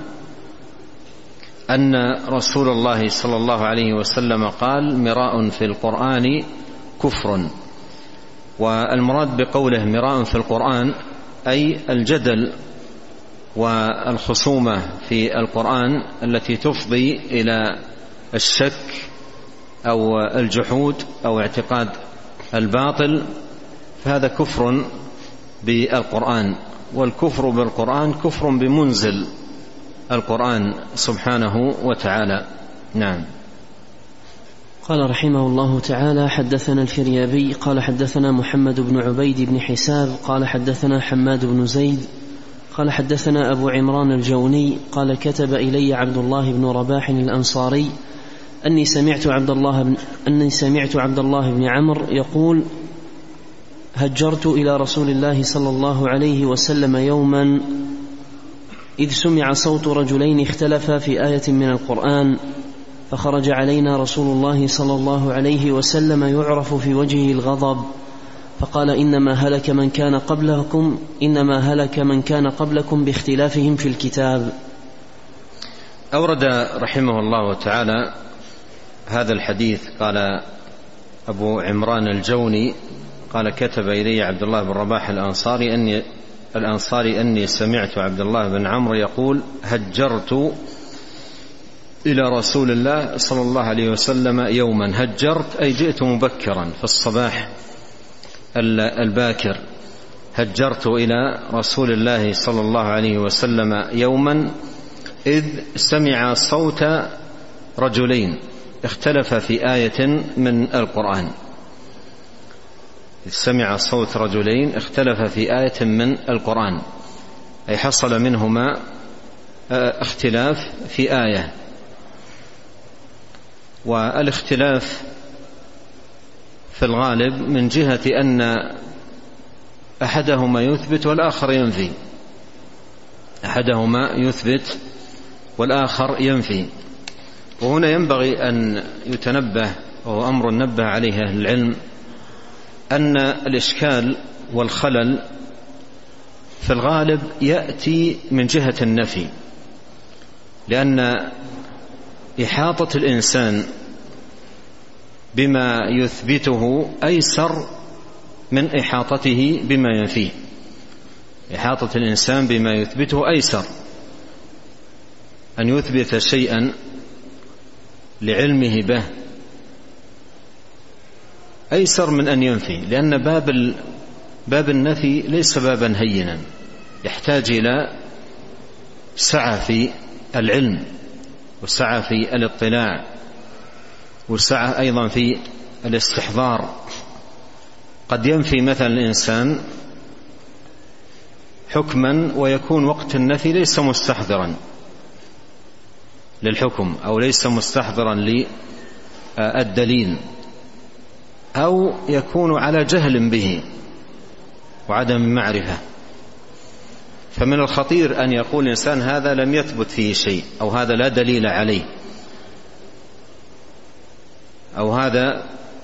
أن رسول الله صلى الله عليه وسلم قال: مراء في القرآن كفر. والمراد بقوله مراء في القرآن أي الجدل والخصومة في القرآن التي تفضي إلى الشك أو الجحود أو اعتقاد الباطل، فهذا كفر بالقرآن. والكفر بالقرآن كفر بمنزل القرآن سبحانه وتعالى. نعم. قال رحمه الله تعالى: حدثنا الفريابي قال حدثنا محمد بن عبيد بن حساب قال حدثنا حماد بن زيد قال حدثنا أبو عمران الجوني قال: كتب إلي عبد الله بن رباح الأنصاري أني سمعت عبد الله بن أني سمعت عبد الله بن عمرو يقول: هجرت إلى رسول الله صلى الله عليه وسلم يوما إذ سمع صوت رجلين اختلفا في آية من القرآن، فخرج علينا رسول الله صلى الله عليه وسلم يعرف في وجهه الغضب، فقال: إنما هلك من كان قبلكم إنما هلك من كان قبلكم باختلافهم في الكتاب. أورد رحمه الله تعالى هذا الحديث. قال أبو عمران الجوني قال: كتب إلي عبد الله بن رباح الأنصاري أني الأنصاري أني سمعت عبد الله بن عمرو يقول: هجرت إلى رسول الله صلى الله عليه وسلم يوما. هجرت أي جئت مبكرا في الصباح الباكر. هجرت إلى رسول الله صلى الله عليه وسلم يوما إذ سمع صوت رجلين اختلف في آية من القرآن. إذ سمع صوت رجلين اختلف في آية من القرآن، أي حصل منهما اختلاف في آية. والاختلاف في الغالب من جهة أن أحدهما يثبت والآخر ينفي، أحدهما يثبت والآخر ينفي. وهنا ينبغي أن يتنبه، وهو أمر نبه عليه أهل العلم، أن الإشكال والخلل في الغالب يأتي من جهة النفي، لأن إحاطة الإنسان بما يثبته أيسر من إحاطته بما ينفيه. إحاطة الإنسان بما يثبته أيسر، أن يثبت شيئا لعلمه به أيسر من أن ينفي، لأن باب باب النفي ليس بابا هينا، يحتاج إلى سعة في العلم وسعة في الاطلاع وسعة أيضا في الاستحضار. قد ينفي مثلا الإنسان حكما ويكون وقت النفي ليس مستحضرا للحكم أو ليس مستحضرا للدليل، أو يكون على جهل به وعدم معرفة. فمن الخطير أن يقول الإنسان هذا لم يثبت فيه شيء، أو هذا لا دليل عليه، أو هذا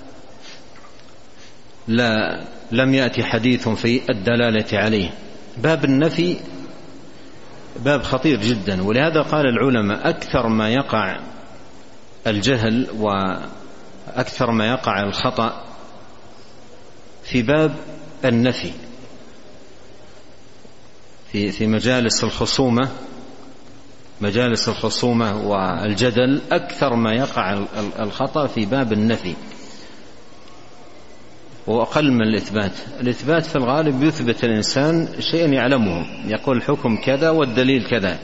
لا لم يأتي حديث في الدلالة عليه. باب النفي باب خطير جدا، ولهذا قال العلماء أكثر ما يقع الجهل وأكثر ما يقع الخطأ في باب النفي، في في مجالس الخصومة مجالس الخصومة والجدل أكثر ما يقع الخطأ في باب النفي وأقل من الإثبات. الإثبات في الغالب يثبت الإنسان شيئا يعلمه، يقول الحكم كذا والدليل كذا،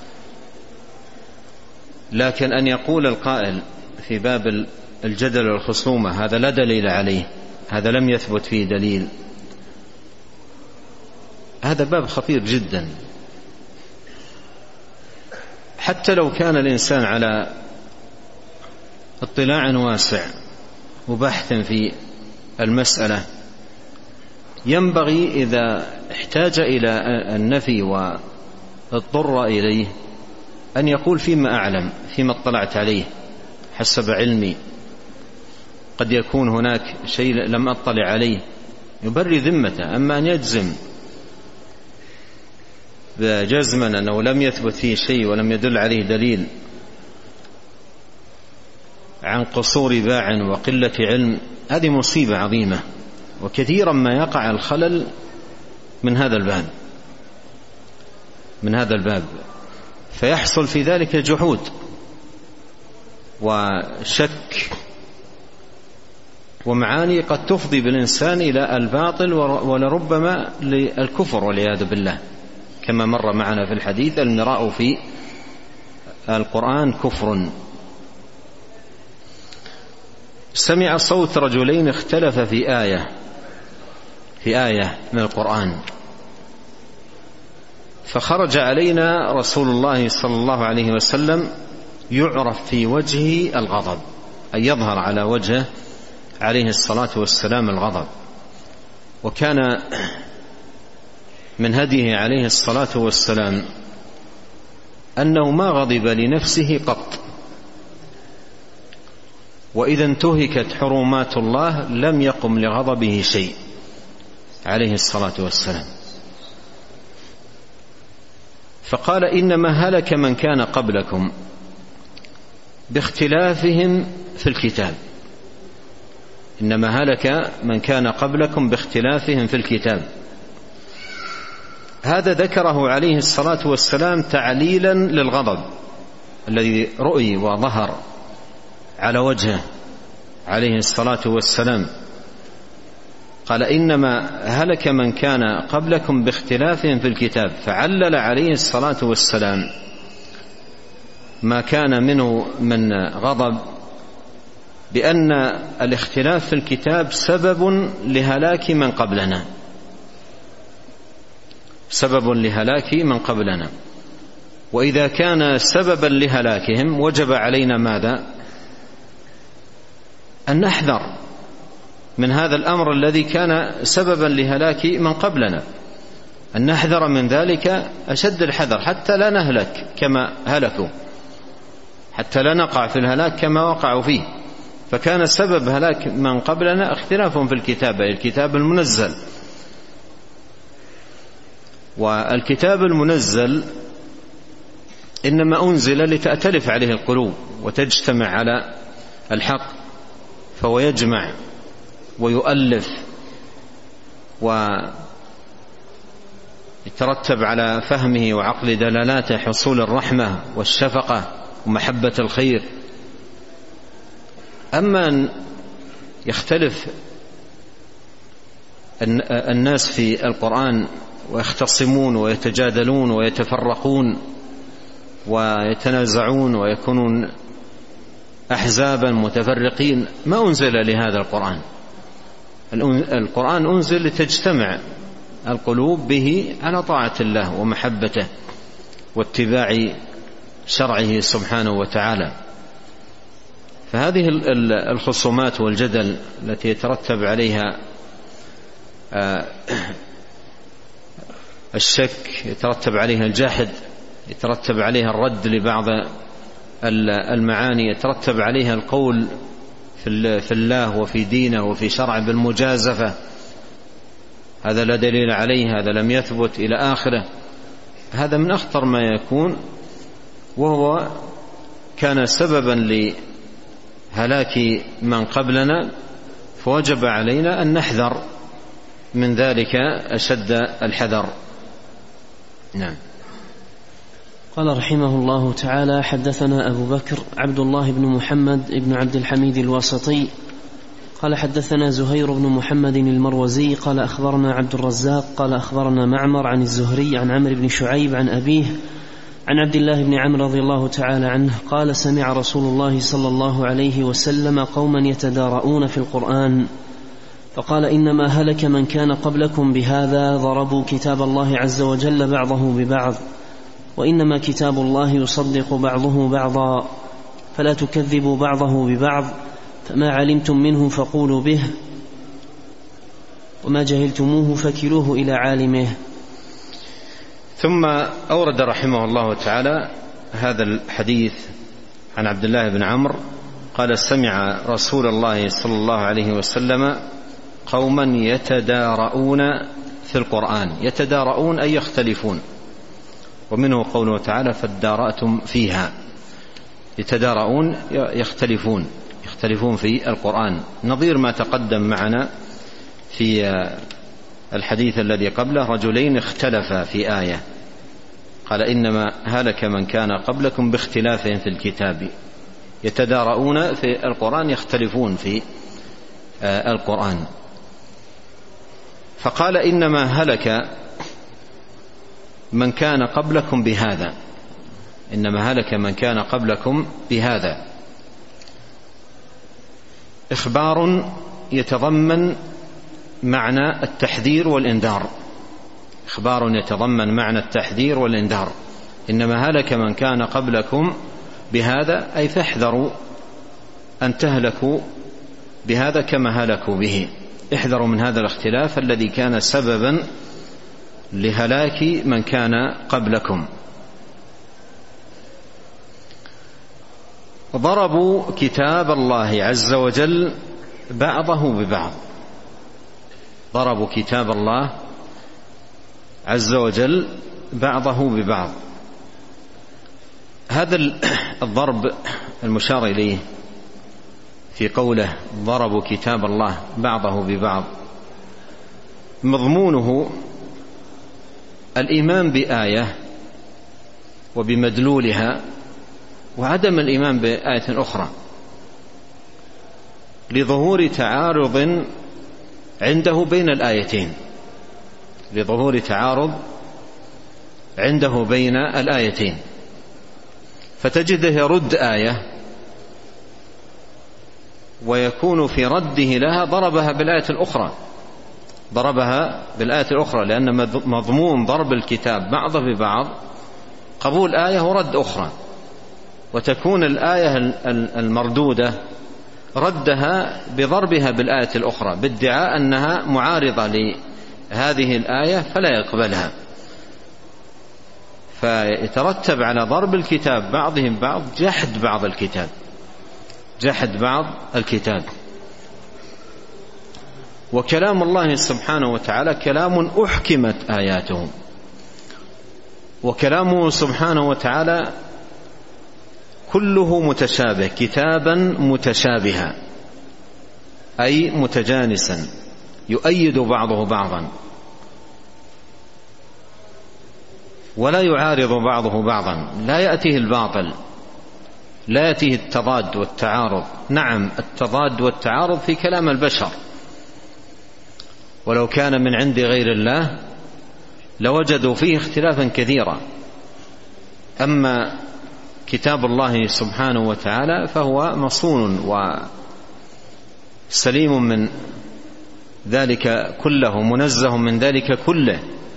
لكن أن يقول القائل في باب الجدل والخصومة هذا لا دليل عليه، هذا لم يثبت فيه دليل، هذا باب خطير جدا. حتى لو كان الإنسان على اطلاع واسع وبحث في المسألة، ينبغي إذا احتاج إلى النفي واضطر إليه أن يقول فيما أعلم، فيما اطلعت عليه حسب علمي، قد يكون هناك شيء لم أطلع عليه، يبري ذمته. أما أن يجزم بجزما أنه لم يثبت فيه شيء ولم يدل عليه دليل عن قصور باع وقلة علم، هذه مصيبة عظيمة، وكثيرا ما يقع الخلل من هذا الباب من هذا الباب فيحصل في ذلك جحود وشك ومعاني قد تفضي بالإنسان إلى الباطل ولربما للكفر والعياذ بالله، كما مر معنا في الحديث: المراء في القرآن كفر. سمع صوت رجلين اختلف في آية في آية من القرآن، فخرج علينا رسول الله صلى الله عليه وسلم يعرف في وجهه الغضب، أي يظهر على وجهه عليه الصلاة والسلام الغضب. وكان من هديه عليه الصلاة والسلام أنه ما غضب لنفسه قط، وإذا انتهكت حرمات الله لم يقم لغضبه شيء عليه الصلاة والسلام. فقال: إنما هلك من كان قبلكم باختلافهم في الكتاب إنما هلك من كان قبلكم باختلافهم في الكتاب. هذا ذكره عليه الصلاة والسلام تعليلا للغضب الذي رؤي وظهر على وجهه عليه الصلاة والسلام. قال: إنما هلك من كان قبلكم باختلافهم في الكتاب، فعلل عليه الصلاة والسلام ما كان منه من غضب بأن الاختلاف في الكتاب سبب لهلاك من قبلنا سبب لهلاك من قبلنا وإذا كان سببا لهلاكهم وجب علينا ماذا؟ أن نحذر من هذا الأمر الذي كان سببا لهلاك من قبلنا، أن نحذر من ذلك أشد الحذر حتى لا نهلك كما هلكوا، حتى لا نقع في الهلاك كما وقعوا فيه. فكان سبب هلاك من قبلنا اختلافهم في الكتاب، الكتاب المنزل. والكتاب المنزل إنما أنزل لتأتلف عليه القلوب وتجتمع على الحق، فهو يجمع ويؤلف ويترتب على فهمه وعقل دلالاته حصول الرحمة والشفقة ومحبة الخير. أما أن يختلف الناس في القرآن ويختصمون ويتجادلون ويتفرقون ويتنازعون ويكونون أحزابا متفرقين، ما أنزل لهذا القرآن. القرآن أنزل لتجتمع القلوب به على طاعة الله ومحبته واتباع شرعه سبحانه وتعالى. فهذه الخصومات والجدل التي يترتب عليها الشك، يترتب عليها الجحد، يترتب عليها الرد لبعض المعاني، يترتب عليها القول في الله وفي دينه وفي شرعه بالمجازفة، هذا لا دليل عليه، هذا لم يثبت إلى آخره. هذا من أخطر ما يكون، وهو كان سببا لهلاك من قبلنا، فوجب علينا أن نحذر من ذلك أشد الحذر. نعم. قال رحمه الله تعالى: حدثنا أبو بكر عبد الله بن محمد بن عبد الحميد الواسطي قال حدثنا زهير بن محمد المروزي قال أخبرنا عبد الرزاق قال أخبرنا معمر عن الزهري عن عمرو بن شعيب عن أبيه عن عبد الله بن عمرو رضي الله تعالى عنه قال: سمع رسول الله صلى الله عليه وسلم قوما يتدارؤون في القرآن فقال: إنما هلك من كان قبلكم بهذا، ضربوا كتاب الله عز وجل بعضه ببعض، وإنما كتاب الله يصدق بعضه بعضا، فلا تكذبوا بعضه ببعض، فما علمتم منه فقولوا به، وما جهلتموه فكلوه إلى عالمه. ثم أورد رحمه الله تعالى هذا الحديث عن عبد الله بن عمرو قال: سمع رسول الله صلى الله عليه وسلم قوما يتدارؤون في القرآن. يتدارؤون أي يختلفون، ومنه قوله تعالى: فادارأتم فيها. يتدارؤون يختلفون يختلفون في القرآن، نظير ما تقدم معنا في الحديث الذي قبله: رجلين اختلفا في آية، قال: إنما هلك من كان قبلكم باختلافهم في الكتاب. يتدارؤون في القرآن، يختلفون في القرآن. فقال: إنما هلك من كان قبلكم بهذا. إنما هلك من كان قبلكم بهذا، إخبار يتضمن معنى التحذير والإنذار. إخبار يتضمن معنى التحذير والإنذار. إنما هلك من كان قبلكم بهذا، أي فاحذروا أن تهلكوا بهذا كما هلكوا به. احذروا من هذا الاختلاف الذي كان سببا لهلاك من كان قبلكم. ضربوا كتاب الله عز وجل بعضه ببعض. ضربوا كتاب الله عز وجل بعضه ببعض. هذا الضرب المشار إليه في قوله: ضربوا كتاب الله بعضه ببعض، مضمونه الإيمان بآية وبمدلولها، وعدم الإيمان بآية أخرى، لظهور تعارض عنده بين الآيتين لظهور تعارض عنده بين الآيتين فتجده يرد آية ويكون في رده لها ضربها بالآية الأخرى ضربها بالآية الأخرى لأن مضمون ضرب الكتاب بعضه ببعض قبول آية ورد أخرى، وتكون الآية المردودة ردها بضربها بالآية الأخرى بادعاء أنها معارضة لهذه الآية فلا يقبلها، فيترتب على ضرب الكتاب بعضهم بعض جحد بعض الكتاب جحد بعض الكتاب. وكلام الله سبحانه وتعالى كلام أحكمت آياته، وكلامه سبحانه وتعالى كله متشابه، كتابا متشابها أي متجانسا يؤيد بعضه بعضا ولا يعارض بعضه بعضا، لا يأتيه الباطل، لا يأتيه التضاد والتعارض. نعم التضاد والتعارض في كلام البشر، ولو كان من عند غير الله لوجدوا فيه اختلافا كثيرا، أما كتاب الله سبحانه وتعالى فهو مصون وسليم من ذلك كله، منزه من ذلك كله.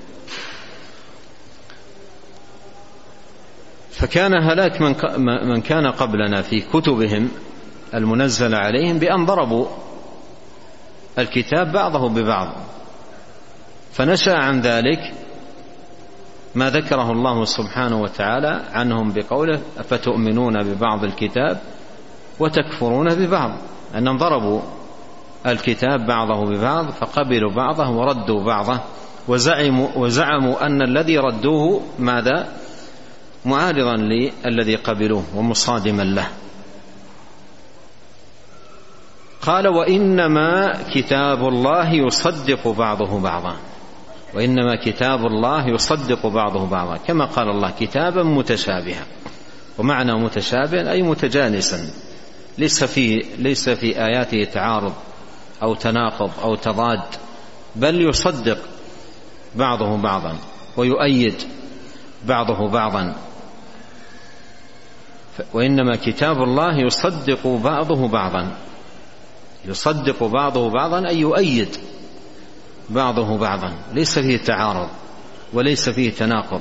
فكان هلاك من كان قبلنا في كتبهم المنزلة عليهم بأن ضربوا الكتاب بعضه ببعض، فنشأ عن ذلك ما ذكره الله سبحانه وتعالى عنهم بقوله: أفتؤمنون ببعض الكتاب وتكفرون ببعض، أنهم ضربوا الكتاب بعضه ببعض فقبلوا بعضه وردوا بعضه، وزعموا, وزعموا أن الذي ردوه ماذا؟ معارضا للذي قبلوه ومصادما له. قال: وإنما كتاب الله يصدق بعضه بعضا. وإنما كتاب الله يصدق بعضه بعضا، كما قال الله كتابا متشابها. ومعنى متشابه أي متجانسا، ليس في ليس في آياته تعارض أو تناقض أو تضاد، بل يصدق بعضه بعضا ويؤيد بعضه بعضا. وإنما كتاب الله يصدق بعضه بعضا، يصدق بعضه بعضا أي يؤيد بعضه بعضا، ليس فيه تعارض وليس فيه تناقض.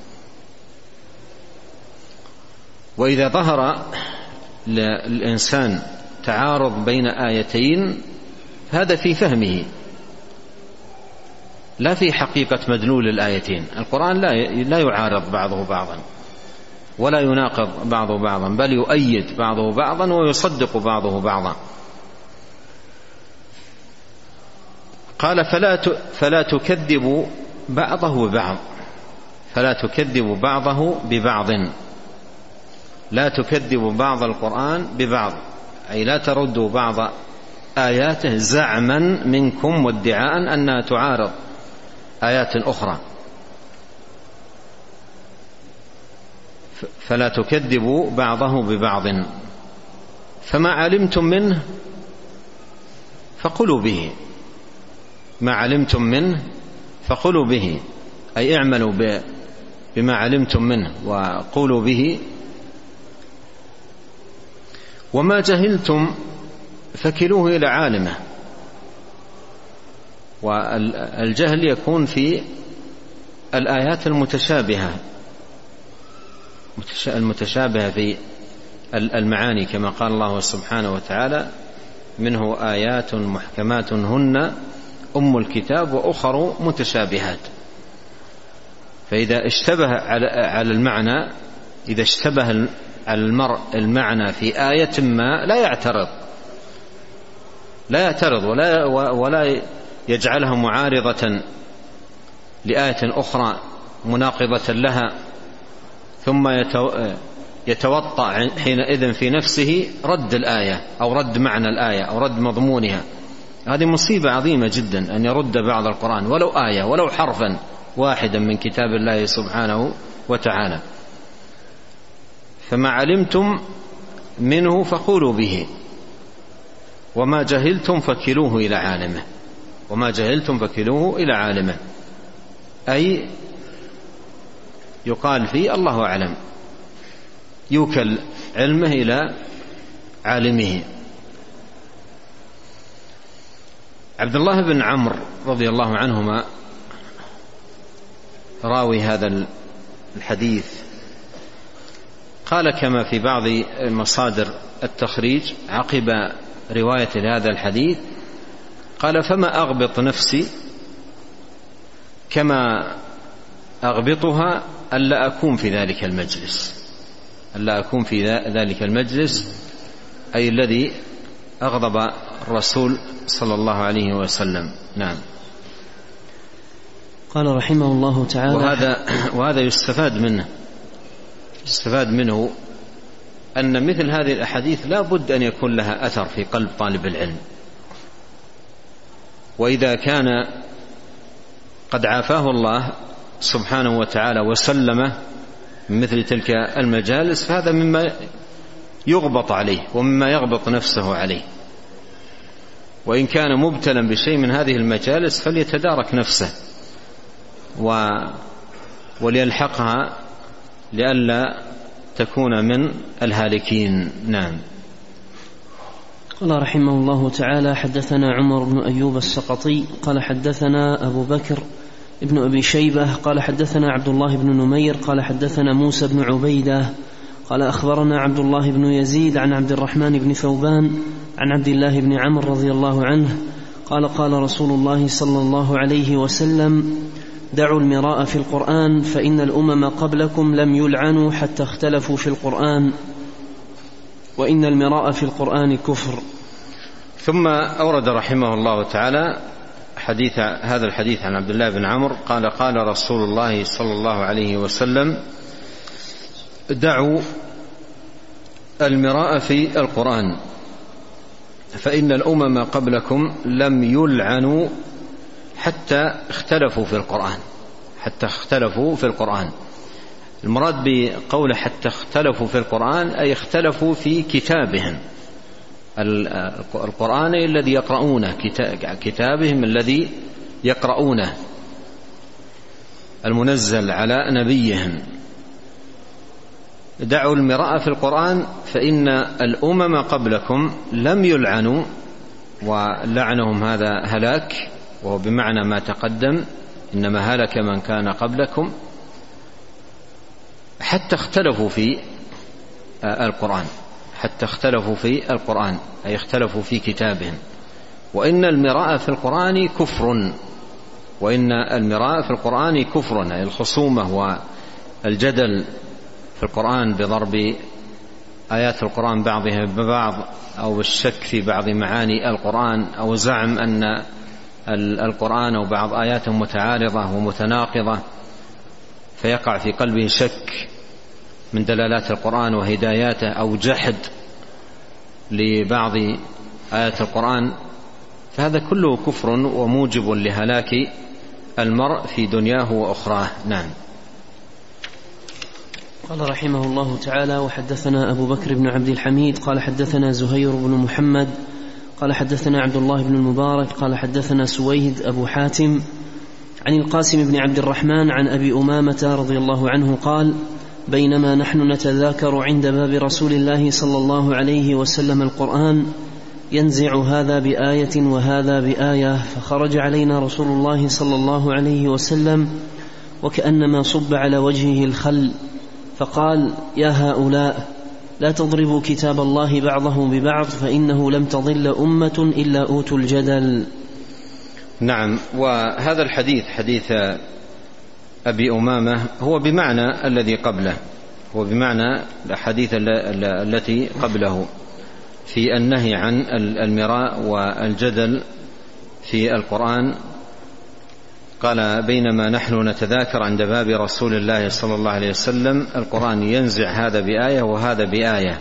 وإذا ظهر للإنسان تعارض بين آيتين هذا في فهمه لا في حقيقة مدلول الآيتين. القرآن لا يعارض بعضه بعضا ولا يناقض بعضه بعضا، بل يؤيد بعضه بعضا ويصدق بعضه بعضا. قال فلا فلا تكذبوا بعضه ببعض، فلا تكذبوا بعضه ببعض، لا تكذبوا بعض القرآن ببعض، أي لا تردوا بعض آياته زعما منكم وادعاء أنها تعارض آيات أخرى. فلا تكذبوا بعضه ببعض، فما علمتم منه فقلوا به، ما علمتم منه فقلوا به، أي اعملوا بما علمتم منه وقولوا به. وما جهلتم فكلوه إلى عالمه. والجهل يكون في الآيات المتشابهة المتشابهة في المعاني، كما قال الله سبحانه وتعالى منه آيات محكمات هن أم الكتاب وأخر متشابهات. فإذا اشتبه على المعنى، إذا اشتبه على المرء المعنى في آية ما لا يعترض لا يعترض ولا, ولا يجعلها معارضة لآية أخرى مناقضة لها، ثم يتوطأ حينئذ في نفسه رد الآية أو رد معنى الآية أو رد مضمونها. هذه مصيبة عظيمة جدا أن يرد بعض القرآن ولو آية ولو حرفا واحدا من كتاب الله سبحانه وتعالى. فما علمتم منه فقولوا به، وما جهلتم فكلوه إلى عالمه، وما جهلتم فكلوه إلى عالمه، أي يقال فيه الله أعلم، يوكل علمه إلى عالمه. عبد الله بن عمرو رضي الله عنهما راوي هذا الحديث قال كما في بعض مصادر التخريج عقب رواية هذا الحديث، قال فما أغبط نفسي كما أغبطها ألا أكون في ذلك المجلس، ألا أكون في ذلك المجلس أي الذي أغضب الرسول صلى الله عليه وسلم. نعم. قال رحمه الله تعالى وهذا, وهذا يستفاد منه يستفاد منه أن مثل هذه الأحاديث لا بد أن يكون لها أثر في قلب طالب العلم، وإذا كان قد عافاه الله سبحانه وتعالى وسلمه من مثل تلك المجالس، فهذا مما يغبط عليه ومما يغبط نفسه عليه. وإن كان مبتلا بشيء من هذه المجالس فليتدارك نفسه و... وليلحقها لئلا تكون من الهالكين. نعم. قال رحمه الله تعالى حدثنا عمر بن أيوب السقطي قال حدثنا أبو بكر ابن أبي شيبة قال حدثنا عبد الله بن نمير قال حدثنا موسى بن عبيدة قال أخبرنا عبد الله بن يزيد عن عبد الرحمن بن ثوبان عن عبد الله بن عمرو رضي الله عنه قال قال رسول الله صلى الله عليه وسلم دعوا المراء في القرآن فإن الأمم قبلكم لم يلعنوا حتى اختلفوا في القرآن وإن المراء في القرآن كفر. ثم أورد رحمه الله تعالى حديث هذا الحديث عن عبد الله بن عمرو قال قال رسول الله صلى الله عليه وسلم دعوا المراء في القرآن فإن الأمم قبلكم لم يلعنوا حتى اختلفوا في القرآن، حتى اختلفوا في القرآن. المراد بقول حتى اختلفوا في القرآن أي اختلفوا في كتابهم القرآن الذي يقرؤونه، كتابهم الذي يقرؤونه المنزل على نبيهم. دعوا المراء في القرآن فإن الأمم قبلكم لم يلعنوا، ولعنهم هذا هلاك، وهو بمعنى ما تقدم، إنما هلك من كان قبلكم، حتى اختلفوا في القرآن، حتى اختلفوا في القرآن أي اختلفوا في كتابهم. وإن المراء في القرآن كفر، وإن المراء في القرآن كفر أي الخصومة والجدل في القرآن بضرب آيات القرآن بعضها ببعض، أو الشك في بعض معاني القرآن، أو زعم أن القرآن أو بعض آياته متعارضة ومتناقضة فيقع في قلبه شك من دلالات القرآن وهداياته، أو جحد لبعض آيات القرآن، فهذا كله كفر وموجب لهلاك المرء في دنياه وأخراه. نعم. قال رحمه الله تعالى: وحدثنا أبو بكر بن عبد الحميد قال حدثنا زهير بن محمد قال حدثنا عبد الله بن المبارك قال حدثنا سويد أبو حاتم عن القاسم بن عبد الرحمن عن أبي أمامة رضي الله عنه قال: بينما نحن نتذاكر عند باب رسول الله صلى الله عليه وسلم القرآن ينزع هذا بآية وهذا بآية، فخرج علينا رسول الله صلى الله عليه وسلم وكأنما صب على وجهه الخل، فقال: يا هؤلاء لا تضربوا كتاب الله بعضه ببعض، فإنه لم تضل أمة إلا أوتوا الجدل. نعم. وهذا الحديث حديث أبي أمامة هو بمعنى الذي قبله، هو بمعنى الحديث التي قبله في النهي عن المراء والجدل في القرآن. قال: بينما نحن نتذاكر عند باب رسول الله صلى الله عليه وسلم القرآن ينزع هذا بآية وهذا بآية،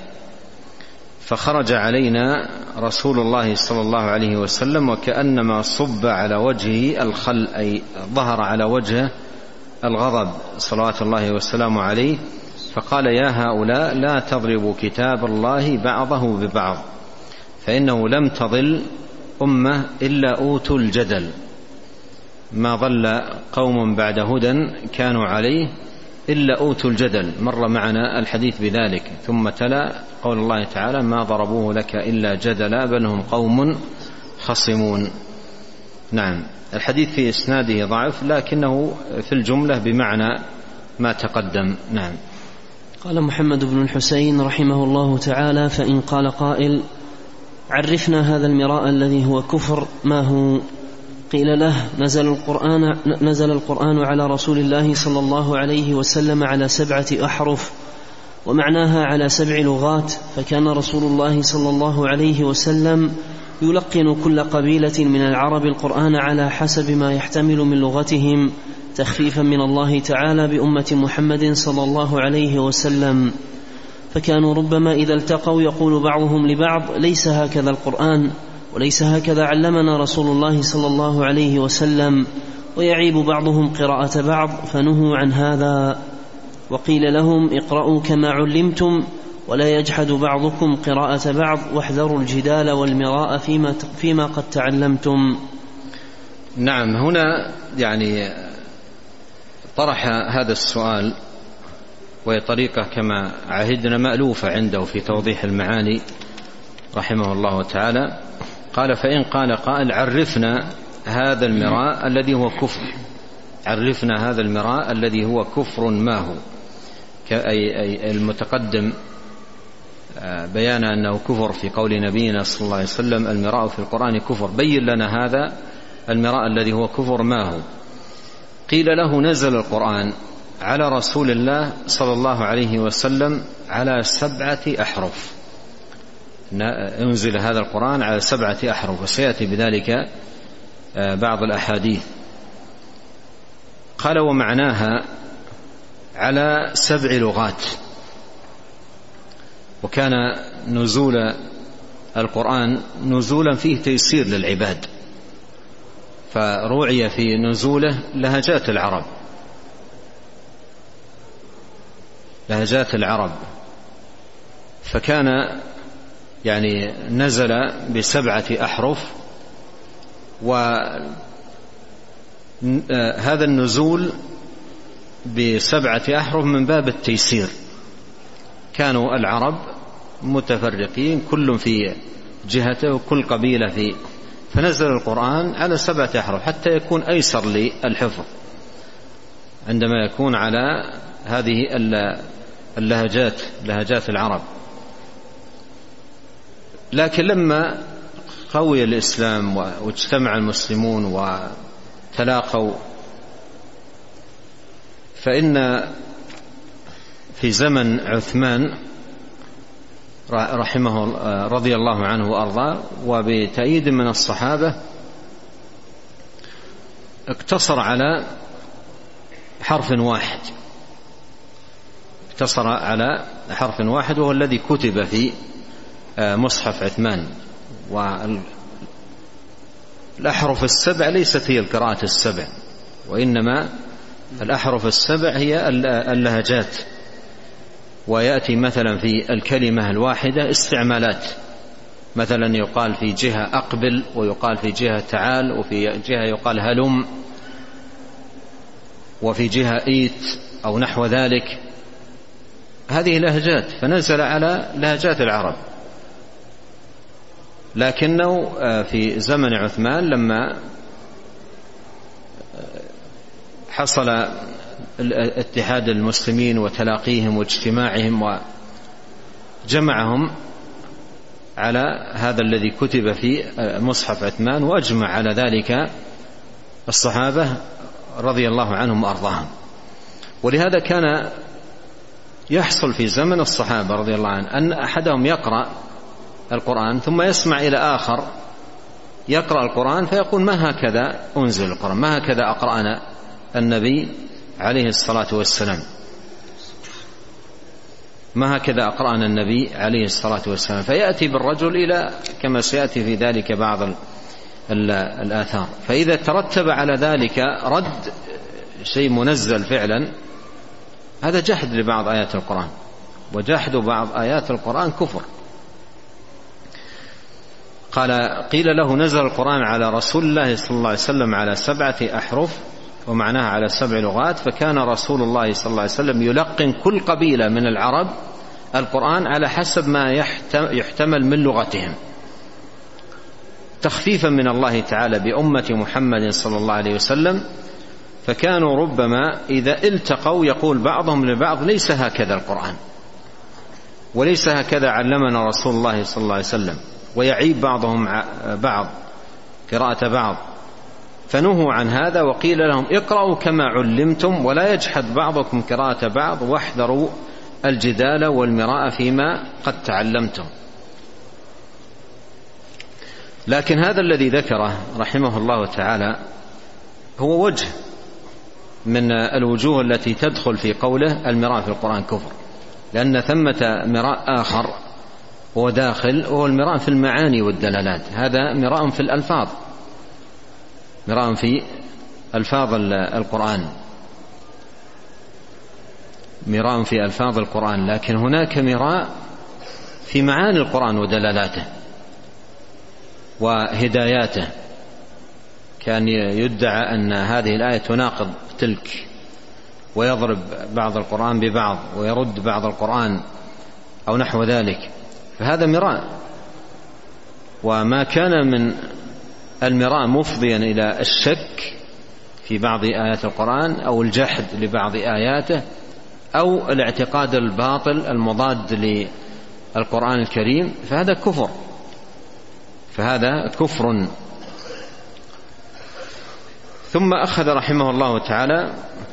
فخرج علينا رسول الله صلى الله عليه وسلم وكأنما صب على وجهه الخل، أي ظهر على وجهه الغضب صلوات الله والسلام عليه، فقال: يا هؤلاء لا تضربوا كتاب الله بعضه ببعض، فإنه لم تضل أمة إلا أوتوا الجدل، ما ضل قوم بعد هدى كانوا عليه إلا أوتوا الجدل. مر معنا الحديث بذلك. ثم تلا قول الله تعالى: ما ضربوه لك إلا جدلا بل هم قوم خصمون. نعم. الحديث في إسناده ضعف، لكنه في الجملة بمعنى ما تقدم. نعم. قال محمد بن الحسين رحمه الله تعالى: فإن قال قائل: عرفنا هذا المراء الذي هو كفر ما هو؟ قيل له: نزل القرآن, نزل القرآن على رسول الله صلى الله عليه وسلم على سبعة أحرف، ومعناها على سبع لغات، فكان رسول الله صلى الله عليه وسلم يلقن كل قبيلة من العرب القرآن على حسب ما يحتمل من لغتهم، تخفيفا من الله تعالى بأمة محمد صلى الله عليه وسلم. فكانوا ربما إذا التقوا يقول بعضهم لبعض: ليس هكذا القرآن، وليس هكذا علمنا رسول الله صلى الله عليه وسلم، ويعيب بعضهم قراءة بعض، فنهوا عن هذا. وقيل لهم: اقرأوا كما علمتم، ولا يجحد بعضكم قراءة بعض، واحذروا الجدال والمراء فيما, فيما قد تعلمتم. نعم. هنا يعني طرح هذا السؤال، وهي طريقة كما عهدنا مألوفة عنده في توضيح المعاني رحمه الله تعالى. قال: فإن قال قائل: عرفنا هذا المراء الذي هو كفر، عرفنا هذا المراء الذي هو كفر ما هو؟ أي المتقدم بيان أنه كفر في قول نبينا صلى الله عليه وسلم: المراء في القرآن كفر، بين لنا هذا المراء الذي هو كفر ما هو؟ قيل له: نزل القرآن على رسول الله صلى الله عليه وسلم على سبعة أحرف، انزل هذا القرآن على سبعة أحرف، وسيأتي بذلك بعض الأحاديث. قال: ومعناها على سبع لغات. وكان نزول القرآن نزولا فيه تيسير للعباد، فروعي في نزوله لهجات العرب لهجات العرب فكان يعني نزل بسبعة أحرف، وهذا النزول بسبعة أحرف من باب التيسير. كانوا العرب متفرقين كل في جهته وكل قبيلة في، فنزل القرآن على سبعة أحرف حتى يكون أيسر للحفظ عندما يكون على هذه اللهجات لهجات العرب. لكن لما قوي الإسلام واجتمع المسلمون وتلاقوا، فإن في زمن عثمان رحمه رضي الله عنه وأرضاه وبتأييد من الصحابة اقتصر على حرف واحد اقتصر على حرف واحد وهو الذي كتب في مصحف عثمان. والأحرف السبع ليست هي القراءة السبع، وإنما الأحرف السبع هي اللهجات. ويأتي مثلا في الكلمة الواحدة استعمالات، مثلا يقال في جهة أقبل، ويقال في جهة تعال، وفي جهة يقال هلم، وفي جهة إيت أو نحو ذلك. هذه لهجات، فنزل على لهجات العرب. لكنه في زمن عثمان لما حصل اتحاد المسلمين وتلاقيهم واجتماعهم وجمعهم على هذا الذي كتب في مصحف عثمان، وأجمع على ذلك الصحابة رضي الله عنهم وأرضاهم. ولهذا كان يحصل في زمن الصحابة رضي الله عنهم أن أحدهم يقرأ القرآن ثم يسمع إلى آخر يقرأ القرآن فيقول ما هكذا أنزل القرآن، ما هكذا أقرأنا النبي عليه الصلاة والسلام، ما هكذا أقرأنا النبي عليه الصلاة والسلام. فيأتي بالرجل إلى كما سيأتي في ذلك بعض الآثار. فإذا ترتب على ذلك رد شيء منزل فعلا، هذا جحد لبعض آيات القرآن، وجحد بعض آيات القرآن كفر. قال قيل له نزل القرآن على رسول الله صلى الله عليه وسلم على سبعة أحرف ومعناها على سبع لغات، فكان رسول الله صلى الله عليه وسلم يلقن كل قبيلة من العرب القرآن على حسب ما يحتمل من لغتهم، تخفيفا من الله تعالى بأمة محمد صلى الله عليه وسلم. فكانوا ربما إذا التقوا يقول بعضهم لبعض ليس هكذا القرآن، وليس هكذا علمنا رسول الله صلى الله عليه وسلم، ويعيب بعضهم بعض قراءة بعض. فنهوا عن هذا وقيل لهم اقرأوا كما علمتم ولا يجحد بعضكم قراءة بعض، واحذروا الجدال والمراء فيما قد تعلمتم. لكن هذا الذي ذكره رحمه الله تعالى هو وجه من الوجوه التي تدخل في قوله المراء في القرآن كفر، لأن ثمة مراء آخر هو داخل وهو المراء في المعاني والدلالات. هذا مراء في الألفاظ، مراء في ألفاظ القرآن، مراء في ألفاظ القرآن. لكن هناك مراء في معاني القرآن ودلالاته وهداياته. كان يدعى أن هذه الآية تناقض تلك، ويضرب بعض القرآن ببعض ويرد بعض القرآن أو نحو ذلك، فهذا مراء. وما كان من المراء مفضيا إلى الشك في بعض آيات القرآن أو الجحد لبعض آياته أو الاعتقاد الباطل المضاد للقرآن الكريم، فهذا كفر، فهذا كفر. ثم أخذ رحمه الله تعالى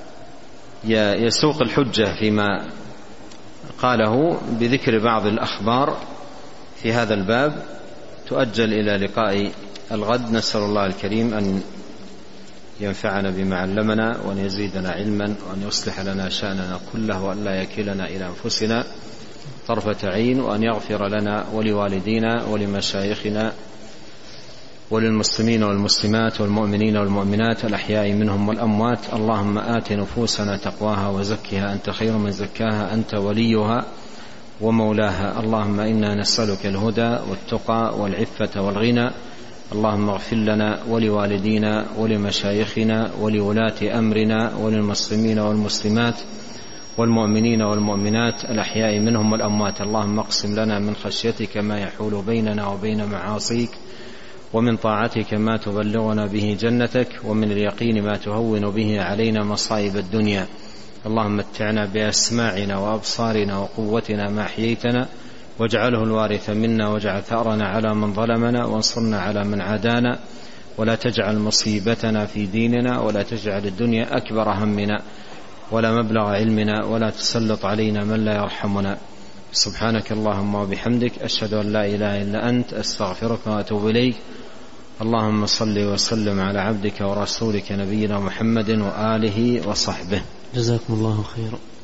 يسوق الحجة فيما قاله بذكر بعض الأخبار في هذا الباب، تؤجل إلى لقاء الغد. نسأل الله الكريم أن ينفعنا بما علمنا وأن يزيدنا علما وأن يصلح لنا شأننا كله وأن لا يكلنا إلى أنفسنا طرفة عين، وأن يغفر لنا ولوالدينا ولمشايخنا وللمسلمين والمسلمات والمؤمنين والمؤمنات الأحياء منهم والأموات. اللهم آت نفوسنا تقواها وزكها أنت خير من زكاها أنت وليها ومولاها. اللهم إنا نسألك الهدى والتقى والعفة والغنى. اللهم اغفر لنا ولوالدينا ولمشايخنا ولولاة أمرنا وللمسلمين والمسلمات والمؤمنين والمؤمنات الأحياء منهم والأموات. اللهم اقسم لنا من خشيتك ما يحول بيننا وبين معاصيك، ومن طاعتك ما تبلغنا به جنتك، ومن اليقين ما تهون به علينا مصائب الدنيا. اللهم متعنا بأسماعنا وأبصارنا وقوتنا ما أحييتنا، واجعله الوارث منا، واجعل ثأرنا على من ظلمنا، وانصرنا على من عادانا، ولا تجعل مصيبتنا في ديننا، ولا تجعل الدنيا أكبر همنا ولا مبلغ علمنا، ولا تسلط علينا من لا يرحمنا. سبحانك اللهم وبحمدك، أشهد أن لا إله إلا أنت، أستغفرك وأتوب إليك. اللهم صل وسلم على عبدك ورسولك نبينا محمد وآله وصحبه. جزاكم الله خيرا.